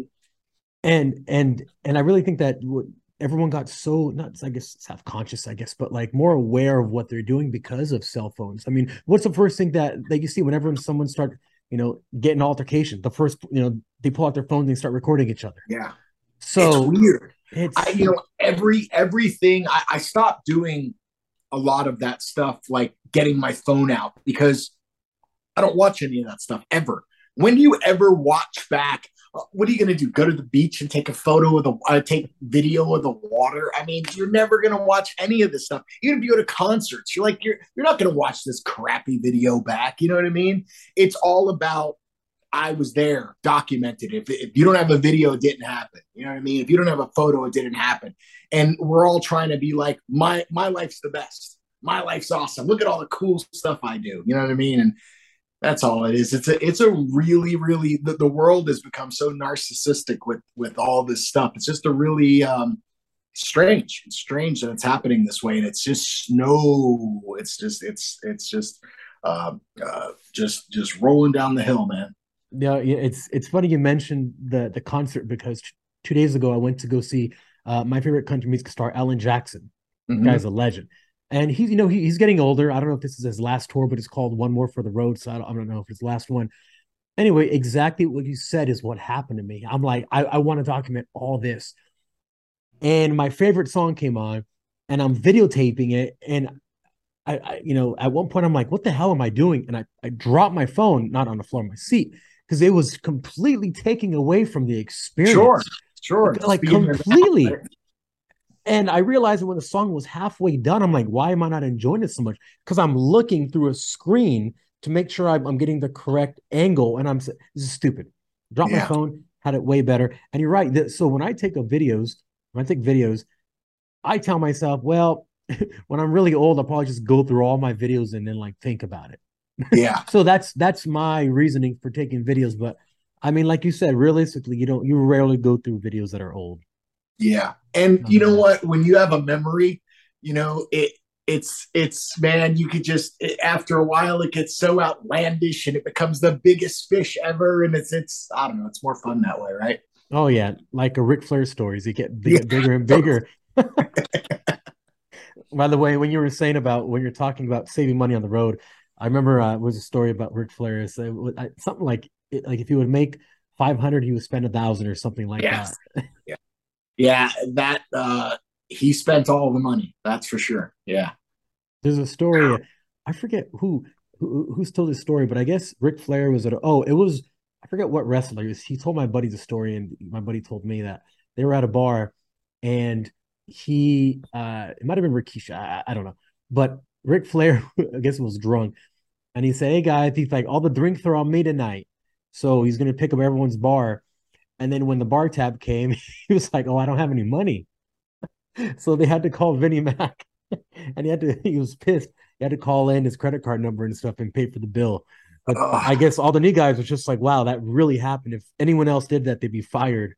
And I really think that everyone got so, not, I guess, self-conscious, I guess, but like more aware of what they're doing because of cell phones. I mean, what's the first thing that you see whenever someone start, getting altercation? The first, they pull out their phones and they start recording each other. Yeah. So it's weird. it's Everything I stopped doing a lot of that stuff, like getting my phone out, because I don't watch any of that stuff ever. When do you ever watch back? What are you going to do? Go to the beach and take a photo of take video of the water? I mean, you're never going to watch any of this stuff. Even if you go to concerts, you're not going to watch this crappy video back. You know what I mean? It's all about, I was there, documented. If you don't have a video, it didn't happen. You know what I mean? If you don't have a photo, it didn't happen. And we're all trying to be like, my life's the best. My life's awesome. Look at all the cool stuff I do. You know what I mean? And that's all it is. It's a really, really, the world has become so narcissistic with all this stuff. It's just a really strange. It's strange that it's happening this way, and it's just just rolling down the hill, man. Yeah, it's funny you mentioned the concert because 2 days ago I went to go see my favorite country music star, Alan Jackson. Mm-hmm. Guy's a legend. And he's getting older. I don't know if this is his last tour, but it's called One More for the Road. So I don't know if it's the last one. Anyway, exactly what you said is what happened to me. I'm like, I want to document all this. And my favorite song came on, and I'm videotaping it. And at one point I'm like, what the hell am I doing? And I dropped my phone, not on the floor of my seat, because it was completely taking away from the experience. Sure. Like completely. And I realized when the song was halfway done, I'm like, why am I not enjoying it so much? Because I'm looking through a screen to make sure I'm getting the correct angle. And this is stupid. Drop my phone, had it way better. And you're right. So when I take videos, I tell myself, well, when I'm really old, I'll probably just go through all my videos and then like think about it. Yeah. So that's my reasoning for taking videos. But I mean, like you said, realistically, you rarely go through videos that are old. Yeah. And you know what? When you have a memory, it's man, you could just, after a while, it gets so outlandish and it becomes the biggest fish ever. And it's I don't know, it's more fun that way, right? Oh yeah. Like a Ric Flair stories, you get bigger and bigger. By the way, when you were saying about when you're talking about saving money on the road, I remember it was a story about Ric Flair. Something like if he would make 500, he would spend 1,000 or something like that. Yeah, that he spent all the money. That's for sure. Yeah. There's a story. I forget who's told this story, but I guess Ric Flair was I forget what wrestler. He told my buddy the story, and my buddy told me that they were at a bar, and it might have been Rikishi. I don't know, but Ric Flair, I guess, was drunk, and he said, "Hey guys," he's like, "all the drinks are on me tonight." So he's gonna pick up everyone's bar. And then when the bar tab came, he was like, "Oh, I don't have any money." So they had to call Vinnie Mac, and he was pissed. He had to call in his credit card number and stuff and pay for the bill. But I guess all the new guys was just like, "Wow, that really happened. If anyone else did that, they'd be fired."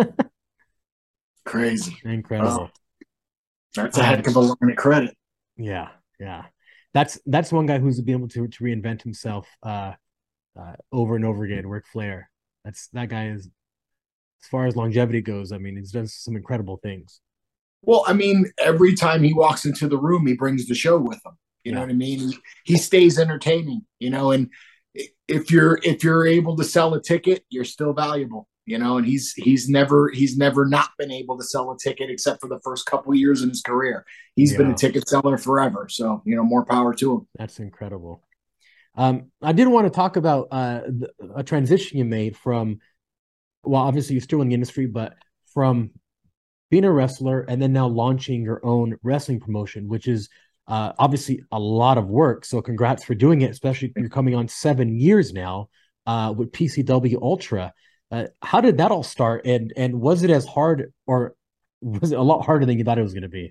Crazy. Incredible. That's a heck of a line of credit. Yeah, yeah. That's one guy who's been able to reinvent himself over and over again. Ric Flair. That guy is, as far as longevity goes, I mean, he's done some incredible things. Well, I mean, every time he walks into the room, he brings the show with him. You know what I mean? He stays entertaining, and if you're able to sell a ticket, you're still valuable, and he's never not been able to sell a ticket except for the first couple of years in his career. He's been a ticket seller forever. So, more power to him. That's incredible. I did want to talk about a transition you made from, well, obviously you're still in the industry, but from being a wrestler and then now launching your own wrestling promotion, which is obviously a lot of work. So congrats for doing it, especially you're coming on 7 years now with PCW Ultra. How did that all start? And was it as hard, or was it a lot harder than you thought it was going to be?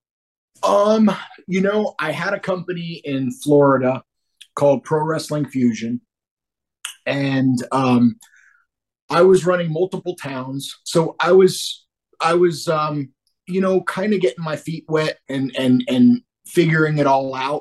I had a company in Florida called Pro Wrestling Fusion. And I was running multiple towns. So I was kind of getting my feet wet and figuring it all out.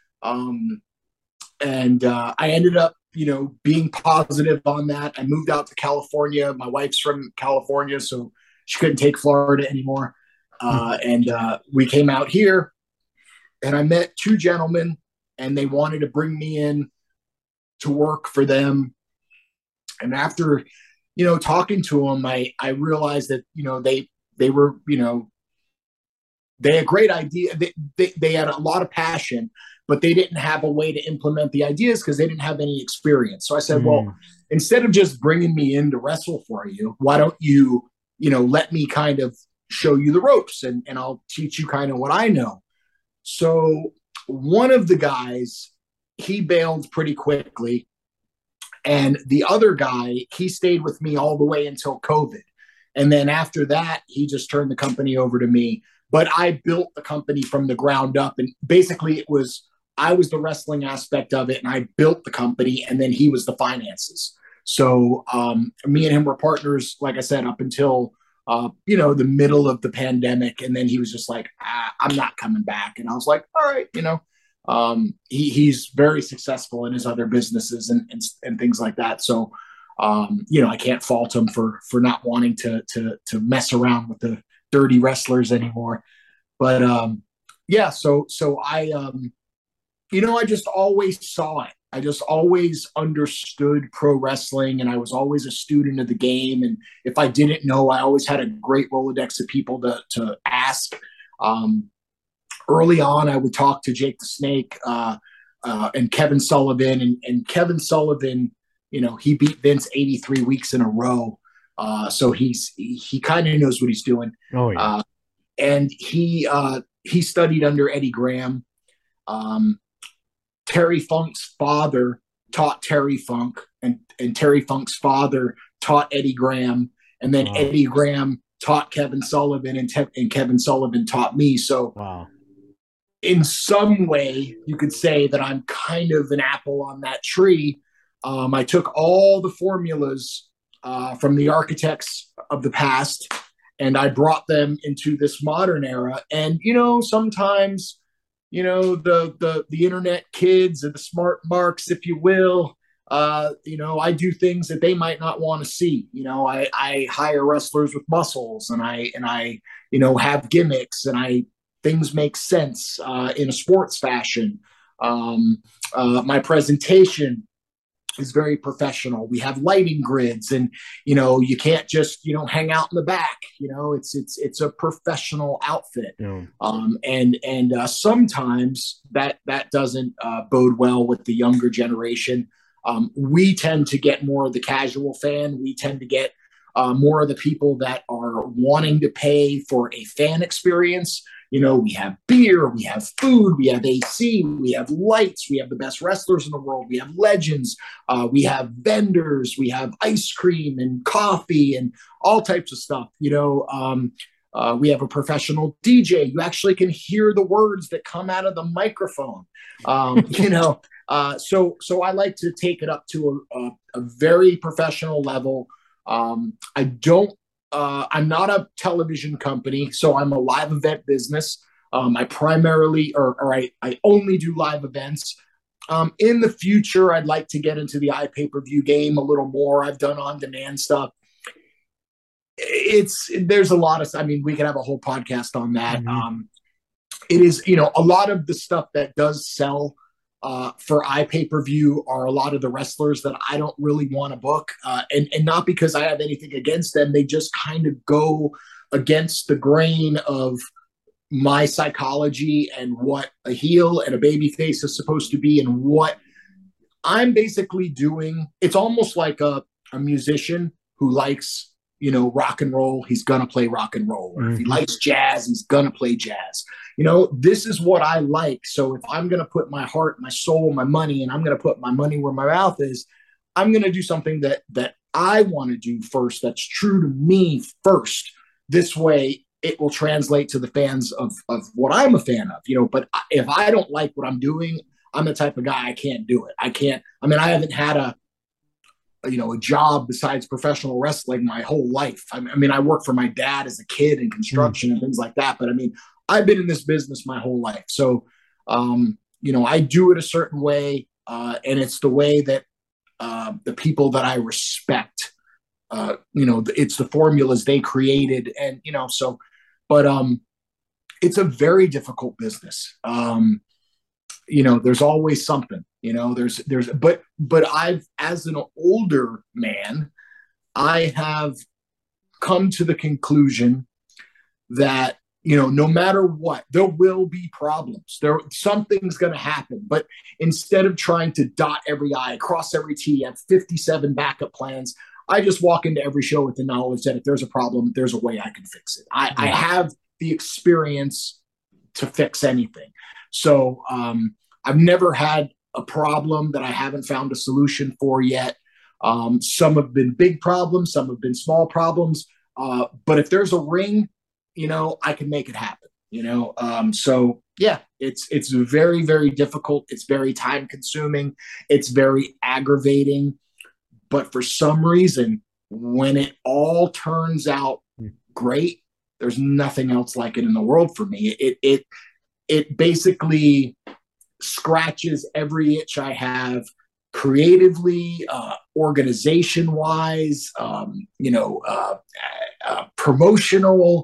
I ended up, being positive on that. I moved out to California. My wife's from California, so she couldn't take Florida anymore. We came out here, and I met two gentlemen, and they wanted to bring me in to work for them. And after, talking to them, I realized that, they were, they had a great idea. They had a lot of passion, but they didn't have a way to implement the ideas because they didn't have any experience. So I said, well, instead of just bringing me in to wrestle for you, why don't you, let me kind of show you the ropes and I'll teach you kind of what I know. So one of the guys, he bailed pretty quickly. And the other guy, he stayed with me all the way until COVID. And then after that, he just turned the company over to me. But I built the company from the ground up. And basically I was the wrestling aspect of it, and I built the company, and then he was the finances. So me and him were partners, like I said, up until, the middle of the pandemic. And then he was just like, I'm not coming back. And I was like, all right, he's very successful in his other businesses and things like that. So, I can't fault him for not wanting to mess around with the dirty wrestlers anymore. But, so I, I just always saw it. I just always understood pro wrestling, and I was always a student of the game. And if I didn't know, I always had a great Rolodex of people to ask. Early on, I would talk to Jake the Snake and Kevin Sullivan. And Kevin Sullivan, he beat Vince 83 weeks in a row. So he kind of knows what he's doing. Oh, yeah. And he studied under Eddie Graham. Terry Funk's father taught Terry Funk, and Terry Funk's father taught Eddie Graham. And then Eddie Graham taught Kevin Sullivan, and Kevin Sullivan taught me. So in some way, you could say that I'm kind of an apple on that tree. I took all the formulas from the architects of the past, and I brought them into this modern era. And, sometimes, the internet kids and the smart marks, if you will, I do things that they might not want to see. I hire wrestlers with muscles, and I have gimmicks, and things make sense in a sports fashion. My presentation is very professional. We have lighting grids, and you can't just hang out in the back. It's a professional outfit. Sometimes that doesn't bode well with the younger generation. We tend to get more of the casual fan. We tend to get more of the people that are wanting to pay for a fan experience We have beer, we have food, we have AC, we have lights, we have the best wrestlers in the world, we have legends, we have vendors, we have ice cream and coffee and all types of stuff. We have a professional DJ. You actually can hear the words that come out of the microphone. So I like to take it up to a very professional level. I'm not a television company, so I'm a live event business. I primarily, I only do live events. In the future, I'd like to get into the iPay-per-view game a little more. I've done on-demand stuff. There's a lot of, we could have a whole podcast on that. Mm-hmm. It is, a lot of the stuff that does sell for iPay-per-view are a lot of the wrestlers that I don't really want to book. And not because I have anything against them. They just kind of go against the grain of my psychology and what a heel and a babyface is supposed to be and what I'm basically doing. It's almost like a musician who likes, rock and roll, he's going to play rock and roll. Or if he likes jazz, he's going to play jazz. This is what I like. So if I'm going to put my heart, my soul, my money, and I'm going to put my money where my mouth is, I'm going to do something that I want to do first, that's true to me first. This way, it will translate to the fans of what I'm a fan of, but if I don't like what I'm doing, I'm the type of guy, I can't do it. I haven't had a job besides professional wrestling my whole life. I worked for my dad as a kid in construction and things like that. But I've been in this business my whole life. So, I do it a certain way. And it's the way that the people that I respect, it's the formulas they created. And, it's a very difficult business. There's always something, but I've, as an older man, I have come to the conclusion that, no matter what, there will be problems. Something's going to happen, but instead of trying to dot every I, cross every T, have 57 backup plans, I just walk into every show with the knowledge that if there's a problem, there's a way I can fix it. I have the experience to fix anything. So, I've never had a problem that I haven't found a solution for yet. Some have been big problems, some have been small problems. But if there's a ring, I can make it happen, So yeah, it's very, very difficult. It's very time consuming. It's very aggravating. But for some reason, when it all turns out great, there's nothing else like it in the world for me. It basically scratches every itch I have creatively, organization wise, promotional,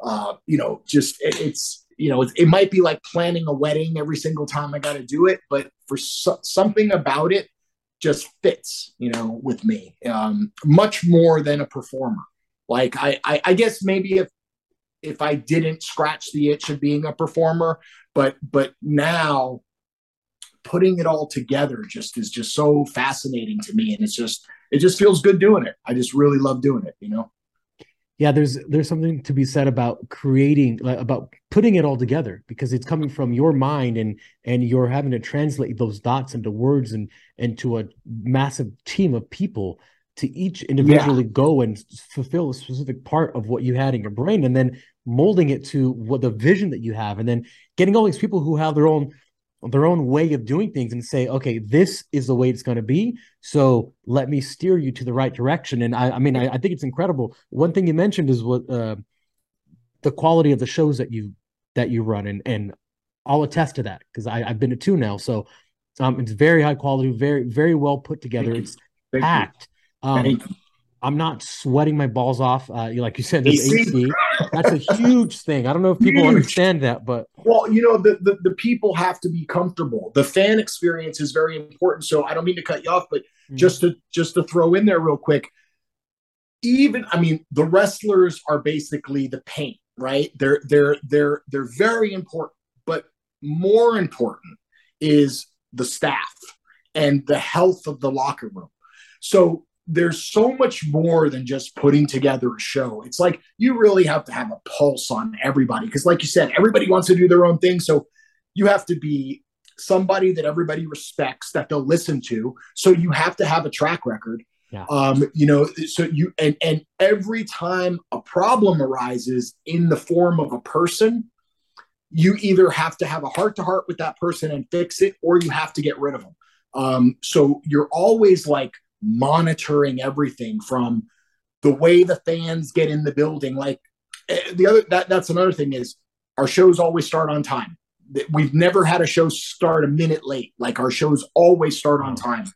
it might be like planning a wedding every single time I got to do it, but for something about it just fits, with me, much more than a performer. Like I guess maybe if I didn't scratch the itch of being a performer, but now putting it all together is just so fascinating to me. And it just feels good doing it. I just really love doing it, Yeah, there's something to be said about about putting it all together, because it's coming from your mind and you're having to translate those dots into words and to a massive team of people to each individually go and fulfill a specific part of what you had in your brain, and then molding it to what the vision that you have, and then getting all these people who have their own way of doing things and say, okay, this is the way it's going to be, so let me steer you to the right direction. And I think it's incredible. One thing you mentioned is what the quality of the shows that you run, and I'll attest to that because I've been to 2 now. So it's very high quality, very, very well put together. It's packed. I'm not sweating my balls off. Like you said, there's AC. That's a huge thing. I don't know if people understand that, but the people have to be comfortable. The fan experience is very important. So I don't mean to cut you off, but just to throw in there real quick, the wrestlers are basically the paint, right? They're very important, but more important is the staff and the health of the locker room. So there's so much more than just putting together a show. It's like you really have to have a pulse on everybody because, like you said, everybody wants to do their own thing. So you have to be somebody that everybody respects, that they'll listen to. So you have to have a track record. Yeah. So you and every time a problem arises in the form of a person, you either have to have a heart to heart with that person and fix it, or you have to get rid of them. So you're always like monitoring everything from the way the fans get in the building. Like that's another thing is our shows always start on time. We've never had a show start a minute late. Like our shows always start on time.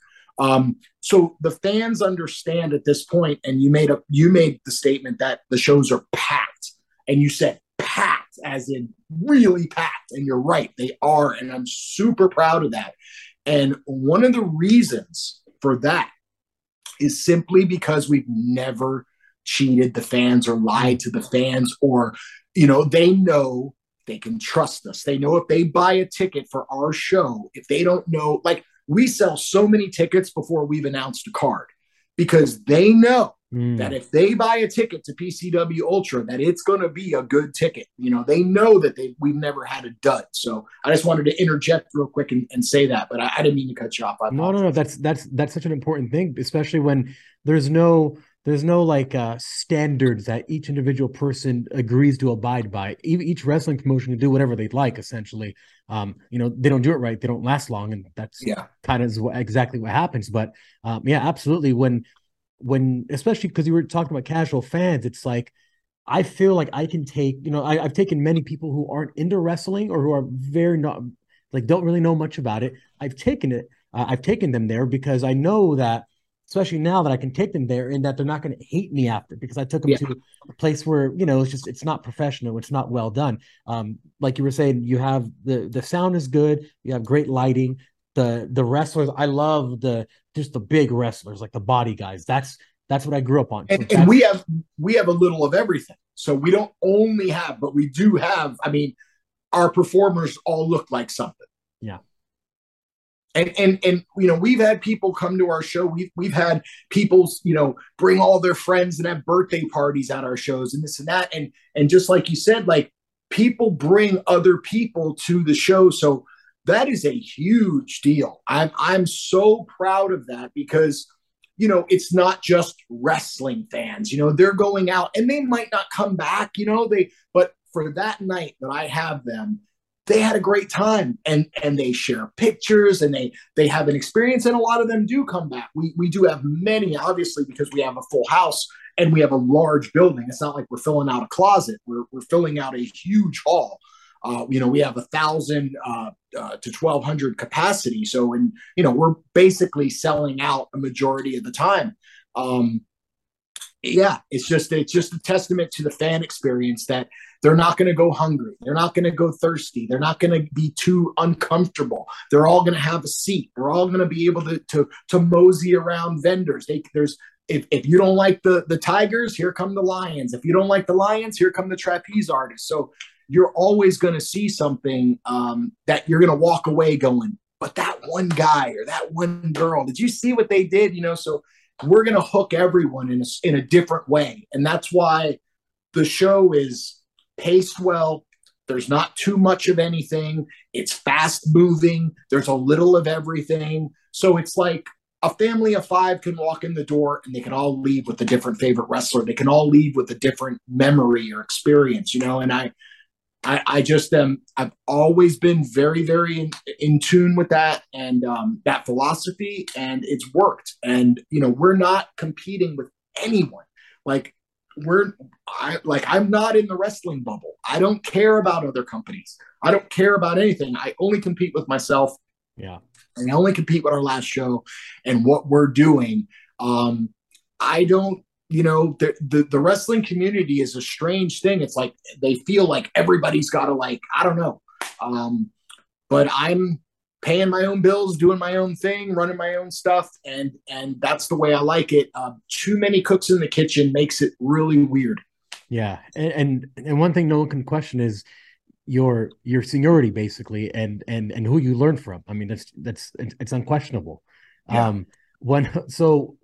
So the fans understand at this point, and you made the statement that the shows are packed, and you said packed as in really packed, and you're right, they are, and I'm super proud of that. And one of the reasons for that is simply because we've never cheated the fans or lied to the fans, or they know they can trust us. They know if they buy a ticket for our show, if they don't know, like we sell so many tickets before we've announced a card because they know that if they buy a ticket to PCW Ultra, that it's going to be a good ticket. They know that we've never had a dud. So I just wanted to interject real quick and say that, but I didn't mean to cut you off. No. That's such an important thing, especially when there's no like standards that each individual person agrees to abide by. Each wrestling promotion can do whatever they'd like, essentially. They don't do it right, they don't last long, and that's kind of exactly what happens. But absolutely. When especially because you were talking about casual fans, it's like I feel like I can take, I've taken many people who aren't into wrestling or who are very not like don't really know much about it. I've taken them there because I know that, especially now that I can take them there, and that they're not going to hate me after, because I took them to a place where, it's not professional. It's not well done. Like you were saying, you have the sound is good. You have great lighting. The wrestlers, I love just the big wrestlers, like the body guys. That's what I grew up on. And we have a little of everything. So we don't only have, but we do have, our performers all look like something. Yeah. And we've had people come to our show. We've had people bring all their friends and have birthday parties at our shows and this and that. And just like you said, like people bring other people to the show. So that is a huge deal. I'm so proud of that because it's not just wrestling fans. They're going out and they might not come back. But for that night that I have them, they had a great time, and they share pictures, and they have an experience, and a lot of them do come back. We do have many, obviously, because we have a full house and we have a large building. It's not like we're filling out a closet. We're filling out a huge hall. We have 1,000 to 1,200 capacity. So, we're basically selling out a majority of the time. It's just a testament to the fan experience that they're not going to go hungry. They're not going to go thirsty. They're not going to be too uncomfortable. They're all going to have a seat. They're all going to be able to mosey around vendors. If you don't like the Tigers, here come the Lions. If you don't like the Lions, here come the trapeze artists. So you're always going to see something that you're going to walk away going, but that one guy or that one girl, did you see what they did? So we're going to hook everyone in a different way. And that's why the show is paced well. There's not too much of anything. It's fast moving. There's a little of everything. So it's like a family of 5 can walk in the door and they can all leave with a different favorite wrestler. They can all leave with a different memory or experience, and I just I've always been very, very in tune with that and that philosophy, and it's worked. And we're not competing with anyone. Like I'm not in the wrestling bubble. I don't care about other companies. I don't care about anything. I only compete with myself. Yeah, and I only compete with our last show and what we're doing. I don't. The wrestling community is a strange thing. It's like they feel like everybody's got to I don't know. But I'm paying my own bills, doing my own thing, running my own stuff, and that's the way I like it. Too many cooks in the kitchen makes it really weird. Yeah, and one thing no one can question is your seniority, basically, and who you learn from. It's unquestionable. Yeah.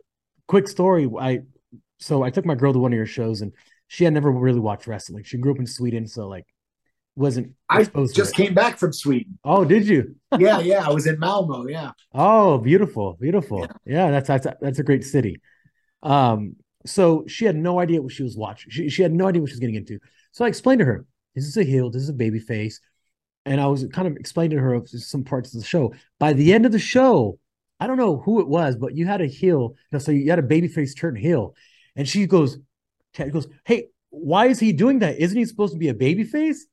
quick story. I took my girl to one of your shows, and she had never really watched wrestling. She grew up in Sweden, so like wasn't I exposed to just it. came back from Sweden. Oh, did you? Yeah, yeah. I was in Malmo. Yeah. Oh, beautiful, Yeah. beautiful. Yeah, that's a great city. Um, so she had no idea what she was watching. She had no idea what she was getting into. So I explained to her, this is a heel, this is a baby face. And I was kind of explaining to her some parts of the show. By the end of the show, I don't know who it was, but you had a heel. So you had a baby face turn heel. And Ted goes, hey, why is he doing that? Isn't he supposed to be a baby face?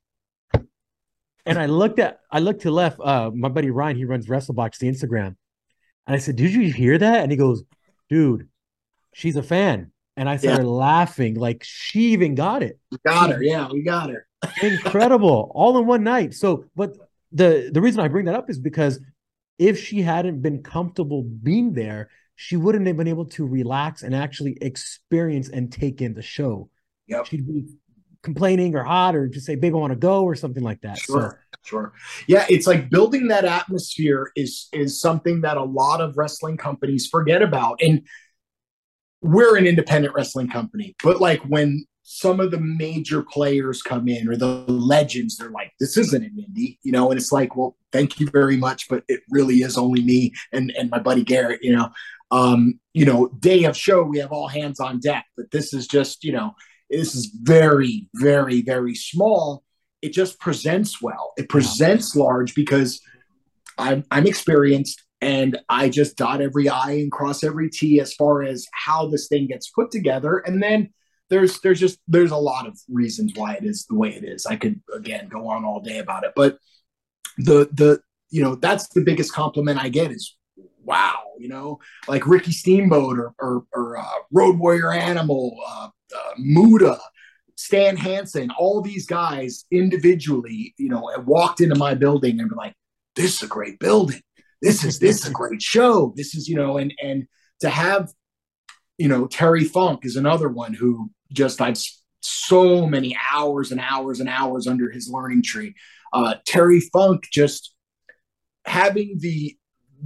And I looked to left. My buddy Ryan, he runs WrestleBox, the Instagram. And I said, did you hear that? And he goes, dude, she's a fan. And I Yeah. started laughing like she even got it. We got her. Yeah, we got her. Incredible, all in one night. So, but the reason I bring that up is because if she hadn't been comfortable being there, she wouldn't have been able to relax and actually experience and take in the show. Yep. She'd be complaining or hot or just say, babe, I want to go or something like that. Sure. Sure. Yeah, it's like building that atmosphere is something that a lot of wrestling companies forget about. And we're an independent wrestling company, but like when some of the major players come in or the legends, they're like, this isn't an indie, and it's like, well, thank you very much, but it really is only me and my buddy Garrett, day of show, we have all hands on deck, but this is just, this is very, very, very small. It just presents well. It presents large because I'm experienced and I just dot every I and cross every T as far as how this thing gets put together. And then there's a lot of reasons why it is the way it is. I could again go on all day about it, but the that's the biggest compliment I get is wow, like Ricky Steamboat or Road Warrior Animal, Muda, Stan Hansen, all these guys individually, walked into my building and were like, this is a great building. This is a great show. This is, and to have, Terry Funk is another one who just I've so many hours and hours and hours under his learning tree. Terry Funk just having the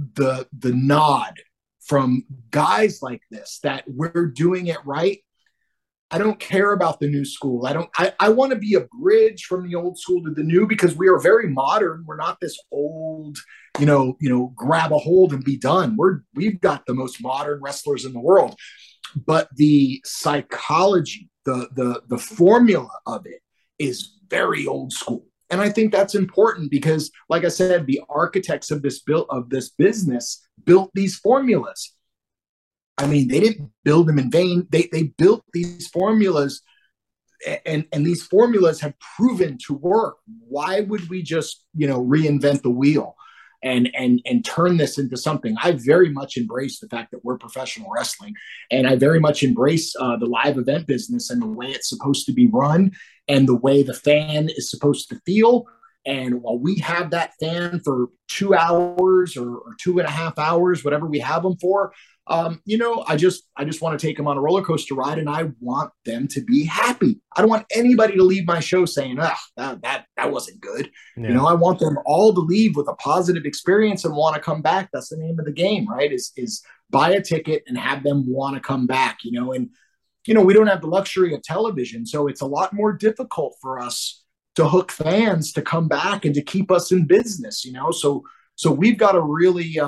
nod from guys like this that we're doing it right. I don't care about the new school. I want to be a bridge from the old school to the new because we are very modern. We're not this old, grab a hold and be done. We've got the most modern wrestlers in the world, but the psychology, the formula of it is very old school. And I think that's important because, like I said, the architects of this business built these formulas. I mean, they didn't build them in vain. They built these formulas, and these formulas have proven to work. Why would we just, reinvent the wheel and turn this into something? I very much embrace the fact that we're professional wrestling, and I very much embrace the live event business and the way it's supposed to be run and the way the fan is supposed to feel. And while we have that fan for 2 hours or 2.5 hours, whatever we have them for, I just want to take them on a roller coaster ride, and I want them to be happy. I don't want anybody to leave my show saying, that wasn't good. Yeah. I want them all to leave with a positive experience and want to come back. That's the name of the game, right? Is buy a ticket and have them want to come back, and, we don't have the luxury of television. So it's a lot more difficult for us to hook fans to come back and to keep us in business, so we've got to really,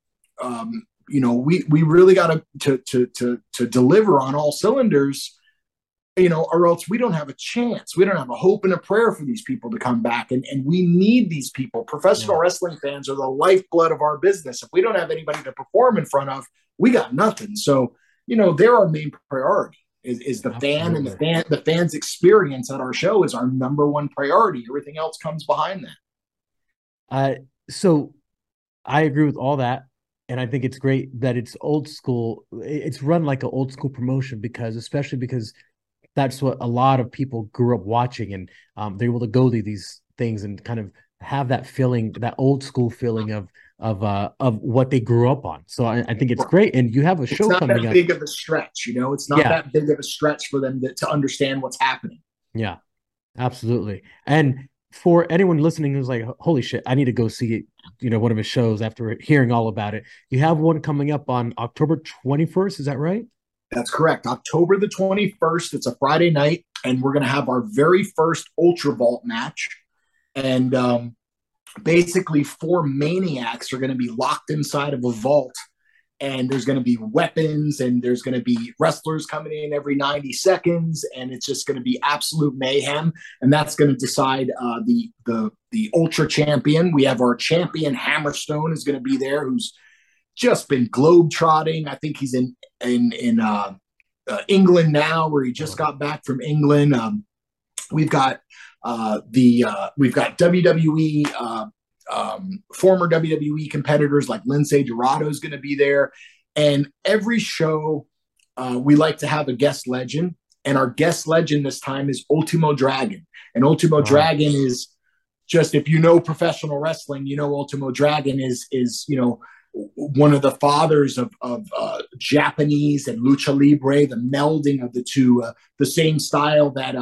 we really got to deliver on all cylinders, or else we don't have a chance. We don't have a hope and a prayer for these people to come back. And we need these people. Professional wrestling fans are the lifeblood of our business. If we don't have anybody to perform in front of, we got nothing. So, they're our main priority is the fan, and the fan's experience at our show is our number one priority. Everything else comes behind that. So I agree with all that. And I think it's great that it's old school. It's run like an old school promotion especially because that's what a lot of people grew up watching, and they're able to go to these things and kind of have that feeling, that old school feeling of what they grew up on. So I think it's great. And you have a show coming up. It's not that big of a stretch, it's not that big of a stretch for them to understand what's happening. Yeah, absolutely. And for anyone listening who's like, holy shit, I need to go see, one of his shows after hearing all about it. You have one coming up on October 21st. Is that right? That's correct. October the 21st. It's a Friday night, and we're going to have our very first Ultra Vault match. And basically, four maniacs are going to be locked inside of a vault, and there's going to be weapons, and there's going to be wrestlers coming in every 90 seconds, and it's just going to be absolute mayhem. And that's going to decide the Ultra champion. We have our champion Hammerstone is going to be there, who's just been globetrotting. I think he's in England now, where he just got back from England. We've got WWE, former WWE competitors like Lince Dorado is going to be there. And every show, we like to have a guest legend. And our guest legend this time is Ultimo Dragon. And Ultimo Dragon is just, if you know professional wrestling, you know Ultimo Dragon is one of the fathers of Japanese and lucha libre, the melding of the two, the same style that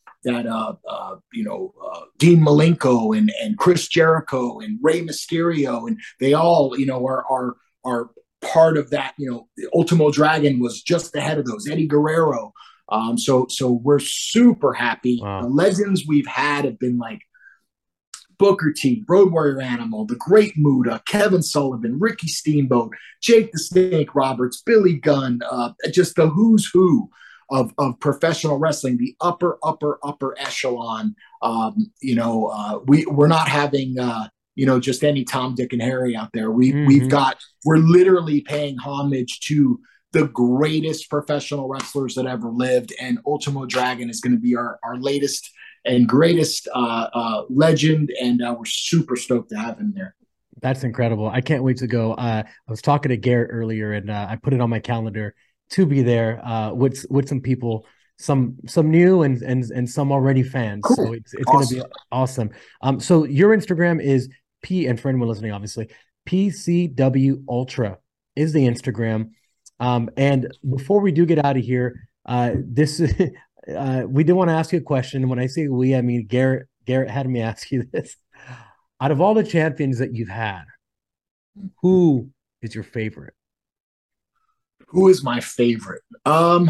Dean Malenko and Chris Jericho and Rey Mysterio, and they all are part of that. Ultimo Dragon was just ahead of those. Eddie Guerrero. So we're super happy. Wow. The legends we've had have been like Booker T, Road Warrior Animal, The Great Muta, Kevin Sullivan, Ricky Steamboat, Jake the Snake Roberts, Billy Gunn, just the who's who of professional wrestling, the upper echelon. We're not having just any Tom, Dick, and Harry out there. We're literally paying homage to the greatest professional wrestlers that ever lived, and Ultimo Dragon is going to be our latest and greatest legend, and we're super stoked to have him there. That's incredible. I can't wait to go. I was talking to Garrett earlier, and I put it on my calendar to be there with some people, some new and some already fans. Cool. So it's awesome. Going to be awesome. So your Instagram is and for anyone listening, obviously, PCW Ultra is the Instagram. And before we do get out of here, this we did want to ask you a question. When I say we, I mean Garrett had me ask you this. Out of all the champions that you've had, who is your favorite? Who is my favorite? I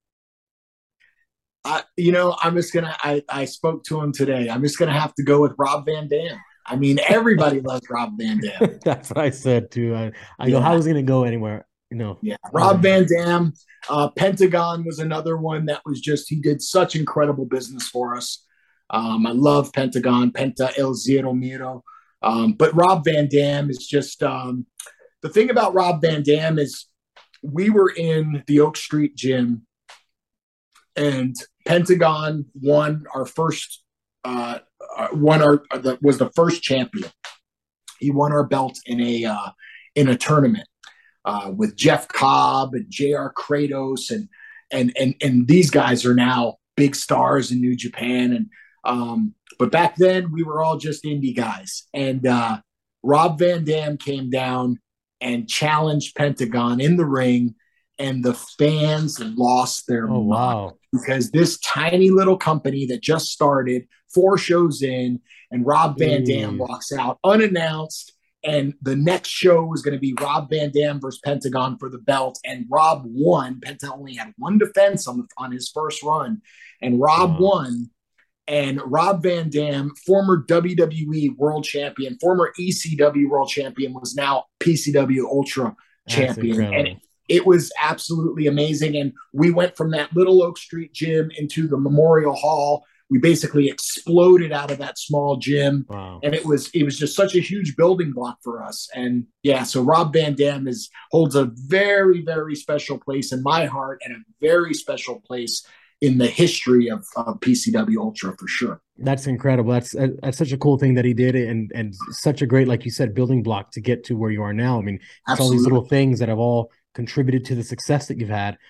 spoke to him today. I'm just gonna have to go with Rob Van Dam. I mean, everybody loves Rob Van Dam. That's what I said too. I know how I was gonna go anywhere. Yeah, Rob Van Dam. Pentagon was another one that was just, he did such incredible business for us. I love Pentagon, Penta El Zero Miro. But Rob Van Dam is just, the thing about Rob Van Dam is we were in the Oak Street gym, and Pentagon won our first, was the first champion. He won our belt in a tournament. With Jeff Cobb and J.R. Kratos, and these guys are now big stars in New Japan. And but back then we were all just indie guys. And Rob Van Dam came down and challenged Pentagon in the ring, and the fans lost their mind. Wow. Because this tiny little company that just started 4 shows in, and Rob Van Dam walks out unannounced. And the next show was going to be Rob Van Dam versus Pentagon for the belt. And Rob won. Penta only had one defense on his first run. And Rob won. And Rob Van Dam, former WWE world champion, former ECW world champion, was now PCW Ultra champion. And it was absolutely amazing. And we went from that little Oak Street gym into the Memorial Hall. We basically exploded out of that small gym. Wow. And it was just such a huge building block for us. And yeah, so Rob Van Dam holds a very, very special place in my heart, and a very special place in the history of PCW Ultra for sure. That's incredible. That's such a cool thing that he did, and such a great, like you said, building block to get to where you are now. I mean, it's all these little things that have all contributed to the success that you've had.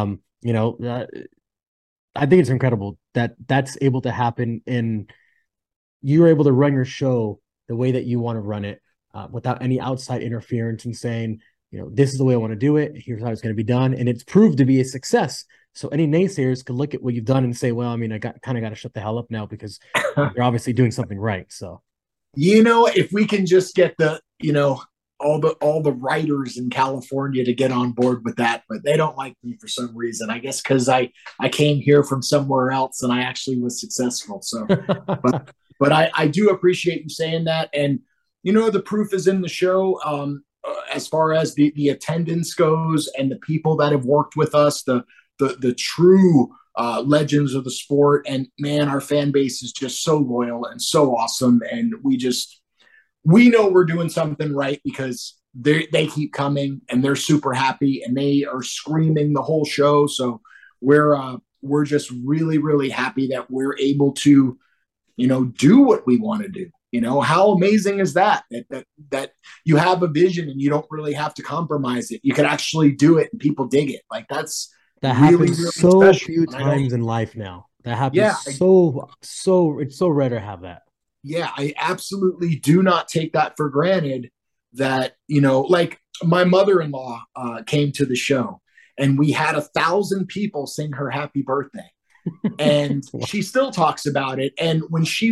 I think it's incredible that that's able to happen, and you're able to run your show the way that you want to run it, without any outside interference, and saying, this is the way I want to do it. Here's how it's going to be done. And it's proved to be a success. So any naysayers could look at what you've done and say, well, I mean, I got to shut the hell up now, because you're obviously doing something right. So, if we can just get the, all the writers in California to get on board with that, but they don't like me for some reason. I guess because I came here from somewhere else and I actually was successful. So, but I do appreciate you saying that, and the proof is in the show. As far as the attendance goes, and the people that have worked with us, the true legends of the sport, and man, our fan base is just so loyal and so awesome, and we know we're doing something right because they keep coming and they're super happy and they are screaming the whole show. So we're just really, really happy that we're able to, do what we want to do. How amazing is that you have a vision and you don't really have to compromise it. You can actually do it and people dig it. Like that really, happens really so special. few times in life now. That happens Yeah, so it's so rare to have that. yeah, I absolutely do not take that for granted that, like my mother-in-law came to the show and we had 1,000 people sing her happy birthday. And she still talks about it. And when she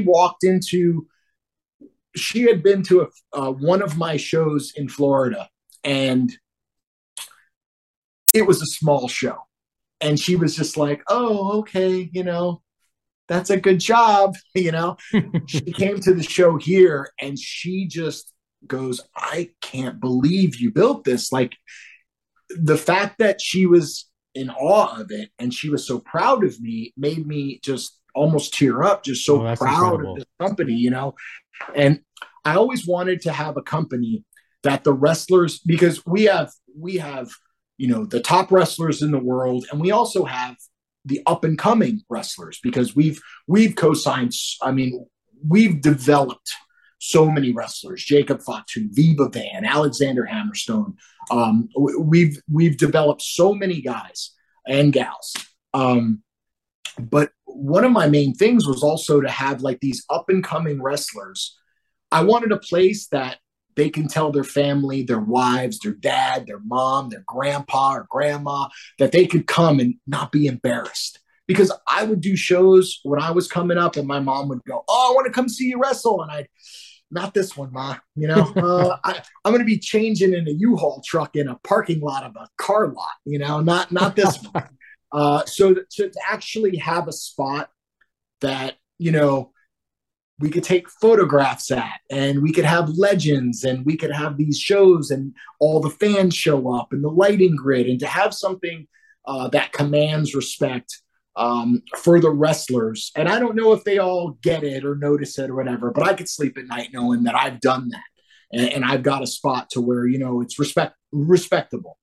had been to one of my shows in Florida, and it was a small show. And she was just like, oh, okay, that's a good job. She came to the show here and she just goes, I can't believe you built this. Like the fact that she was in awe of it and she was so proud of me made me just almost tear up, just so proud incredible. Of this company, And I always wanted to have a company that the wrestlers, because we have, the top wrestlers in the world, and we also have the up and coming wrestlers, because we've co-signed. I mean, we've developed so many wrestlers: Jacob Fatu, Viva Van, Alexander Hammerstone. We've developed so many guys and gals. But one of my main things was also to have like these up and coming wrestlers. I wanted a place that they can tell their family, their wives, their dad, their mom, their grandpa or grandma, that they could come and not be embarrassed. Because I would do shows when I was coming up and my mom would go, oh, I want to come see you wrestle. And I'd, not this one, Ma. I'm going to be changing in a U-Haul truck in a parking lot of a car lot, not this one. So to actually have a spot that, we could take photographs at, and we could have legends, and we could have these shows and all the fans show up and the lighting grid, and to have something that commands respect for the wrestlers. And I don't know if they all get it or notice it or whatever, but I could sleep at night knowing that I've done that. And I've got a spot to where, it's respectable,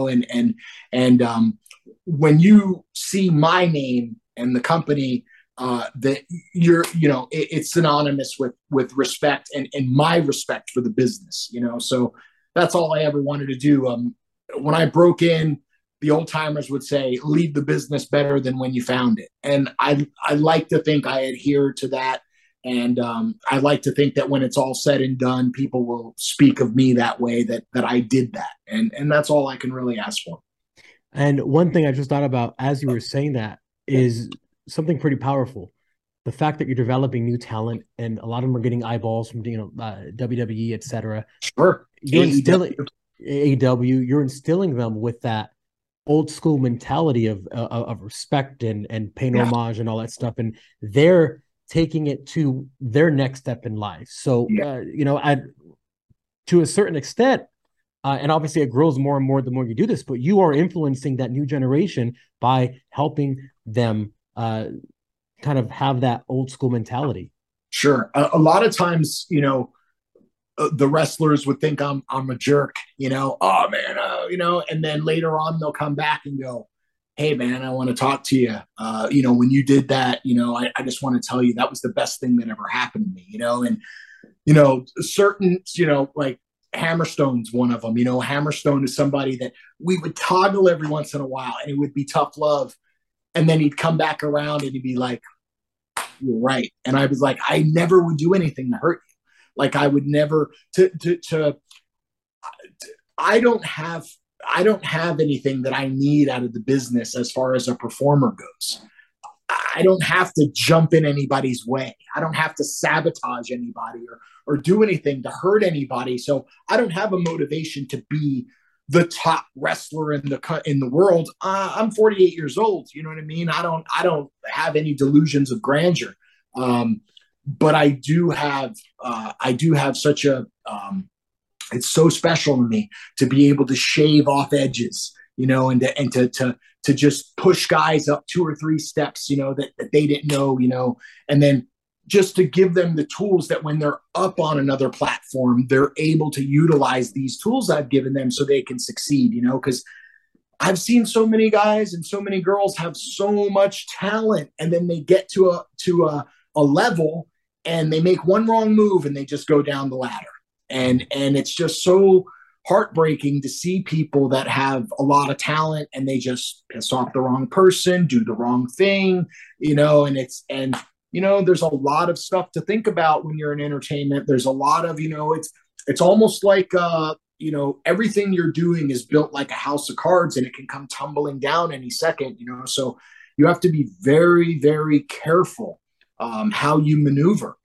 and when you see my name and the company, that it's synonymous with respect and my respect for the business, so that's all I ever wanted to do. When I broke in, the old timers would say, leave the business better than when you found it. And I like to think I adhere to that. And I like to think that when it's all said and done, people will speak of me that way, that I did that. And that's all I can really ask for. And one thing I just thought about as you were saying that is something pretty powerful. The fact that you're developing new talent, and a lot of them are getting eyeballs from WWE, etc. Sure. You're instilling AEW. You're instilling them with that old school mentality of respect and paying homage and all that stuff, and they're taking it to their next step in life. So to a certain extent, and obviously it grows more and more the more you do this, but you are influencing that new generation by helping them kind of have that old school mentality. Sure. A lot of times, the wrestlers would think I'm a jerk, oh man, and then later on they'll come back and go, hey man, I want to talk to you. When you did that, I just want to tell you that was the best thing that ever happened to me, and, certain, like Hammerstone's one of them. Hammerstone is somebody that we would toggle every once in a while, and it would be tough love. And then he'd come back around and he'd be like, you're right. And I was like, I never would do anything to hurt you. Like I would never I don't have anything that I need out of the business as far as a performer goes. I don't have to jump in anybody's way. I don't have to sabotage anybody or do anything to hurt anybody. So I don't have a motivation to be the top wrestler in the world. I'm 48 years old. You know what I mean? I don't have any delusions of grandeur. But I do have such a it's so special to me to be able to shave off edges, and to just push guys up 2 or 3 steps, that they didn't know, and then just to give them the tools that when they're up on another platform, they're able to utilize these tools I've given them so they can succeed, because I've seen so many guys and so many girls have so much talent, and then they get to a level and they make one wrong move and they just go down the ladder. And it's just so heartbreaking to see people that have a lot of talent and they just piss off the wrong person, do the wrong thing, and there's a lot of stuff to think about when you're in entertainment. There's a lot of, it's almost like, everything you're doing is built like a house of cards and it can come tumbling down any second, so you have to be very, very careful how you maneuver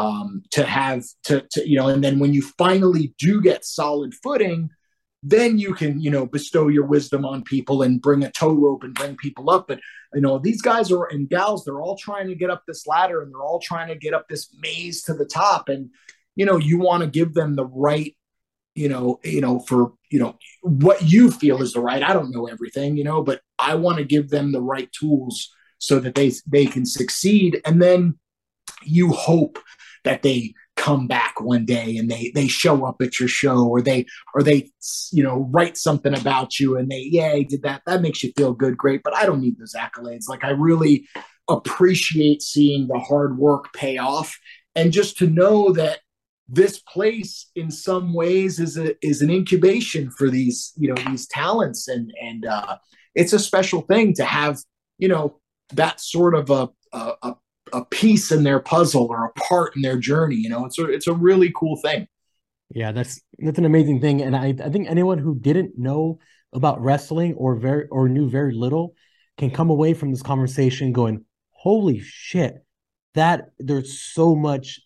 and then when you finally do get solid footing, then you can, bestow your wisdom on people and bring a tow rope and bring people up. But, these guys and gals, they're all trying to get up this ladder and they're all trying to get up this maze to the top. And, you want to give them the right, for, what you feel is the right. I don't know everything, but I want to give them the right tools so that they can succeed. And then you hope that they come back one day and they show up at your show or they write something about you and I did that. That makes you feel good. Great. But I don't need those accolades. Like, I really appreciate seeing the hard work pay off, and just to know that this place in some ways is an incubation for these talents. And it's a special thing to have, that sort of a piece in their puzzle or a part in their journey. It's a really cool thing. Yeah, that's an amazing thing. And I think anyone who didn't know about wrestling or knew very little can come away from this conversation going, holy shit, that there's so much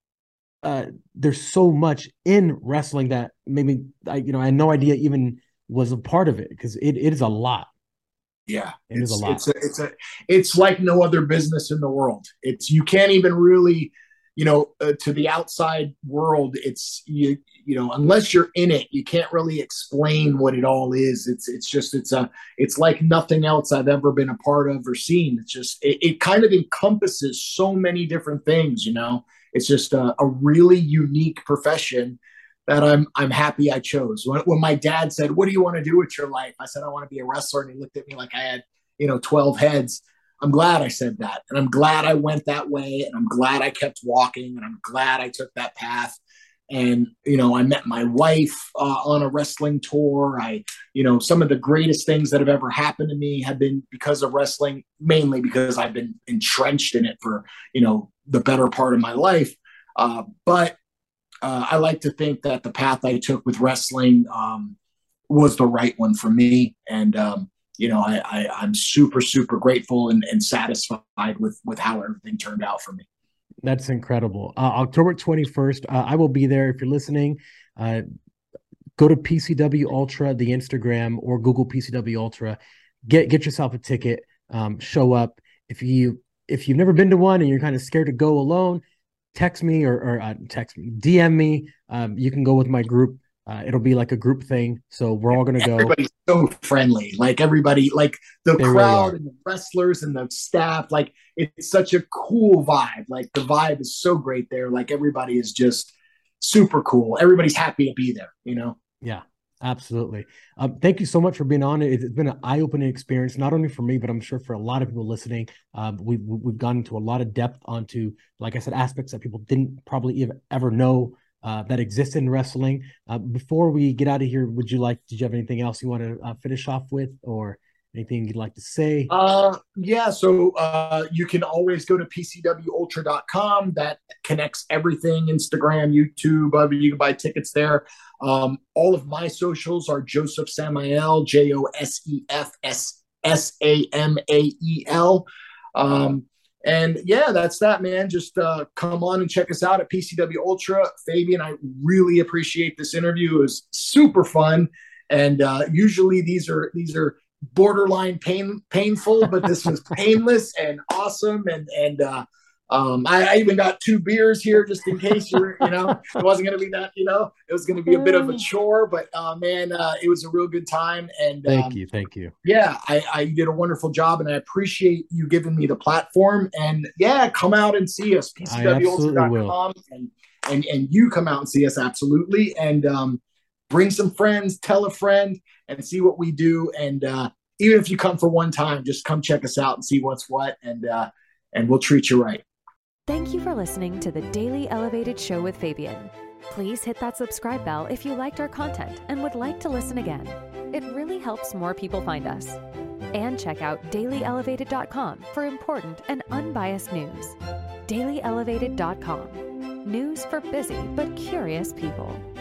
in wrestling that maybe I had no idea even was a part of it, because it is a lot. Yeah, it is a lot. It's like no other business in the world. You can't even really, to the outside world, it's unless you're in it, you can't really explain what it all is. It's like nothing else I've ever been a part of or seen. It's just it kind of encompasses so many different things. It's just a really unique profession that I'm happy I chose. When my dad said, "What do you want to do with your life?" I said, "I want to be a wrestler." And he looked at me like I had, 12 heads. I'm glad I said that. And I'm glad I went that way. And I'm glad I kept walking. And I'm glad I took that path. And, I met my wife on a wrestling tour. Some of the greatest things that have ever happened to me have been because of wrestling, mainly because I've been entrenched in it for, the better part of my life. But I like to think that the path I took with wrestling was the right one for me. And, I'm super, super grateful and satisfied with how everything turned out for me. That's incredible. October 21st, I will be there. If you're listening, go to PCW Ultra, the Instagram, or Google PCW Ultra. Get yourself a ticket. Show up. If you've never been to one and you're kind of scared to go alone, text me or DM me. You can go with my group. It'll be like a group thing. So we're all going to go. Everybody's so friendly. Like everybody, like the crowd really and the wrestlers and the staff, like it's such a cool vibe. Like the vibe is so great there. Like everybody is just super cool. Everybody's happy to be there, Yeah, absolutely. Thank you so much for being on. It's been an eye-opening experience, not only for me, but I'm sure for a lot of people listening. We've gone into a lot of depth onto, like I said, aspects that people didn't probably ever know that exist in wrestling. Before we get out of here, did you have anything else you want to finish off with, or anything you'd like to say? Yeah. So you can always go to PCWUltra.com. That connects everything: Instagram, YouTube. You can buy tickets there. All of my socials are Joseph Samael, JOSEF SSAMAEL. And yeah, that's that, man. Just come on and check us out at PCW Ultra. Fabian, I really appreciate this interview. It was super fun. And usually these are borderline painful, but this was painless and awesome. I even got 2 beers here just in case it wasn't going to be that, it was going to be a bit of a chore, but man, it was a real good time. And thank you. Yeah, I did a wonderful job, and I appreciate you giving me the platform. And yeah, come out and see us, PCWUltra.com, and you come out and see us, absolutely. And bring some friends, tell a friend, and see what we do. And even if you come for one time, just come check us out and see what's what, and we'll treat you right. Thank you for listening to the Daily Elevated Show with Fabian. Please hit that subscribe bell if you liked our content and would like to listen again. It really helps more people find us. And check out dailyelevated.com for important and unbiased news. dailyelevated.com. News for busy but curious people.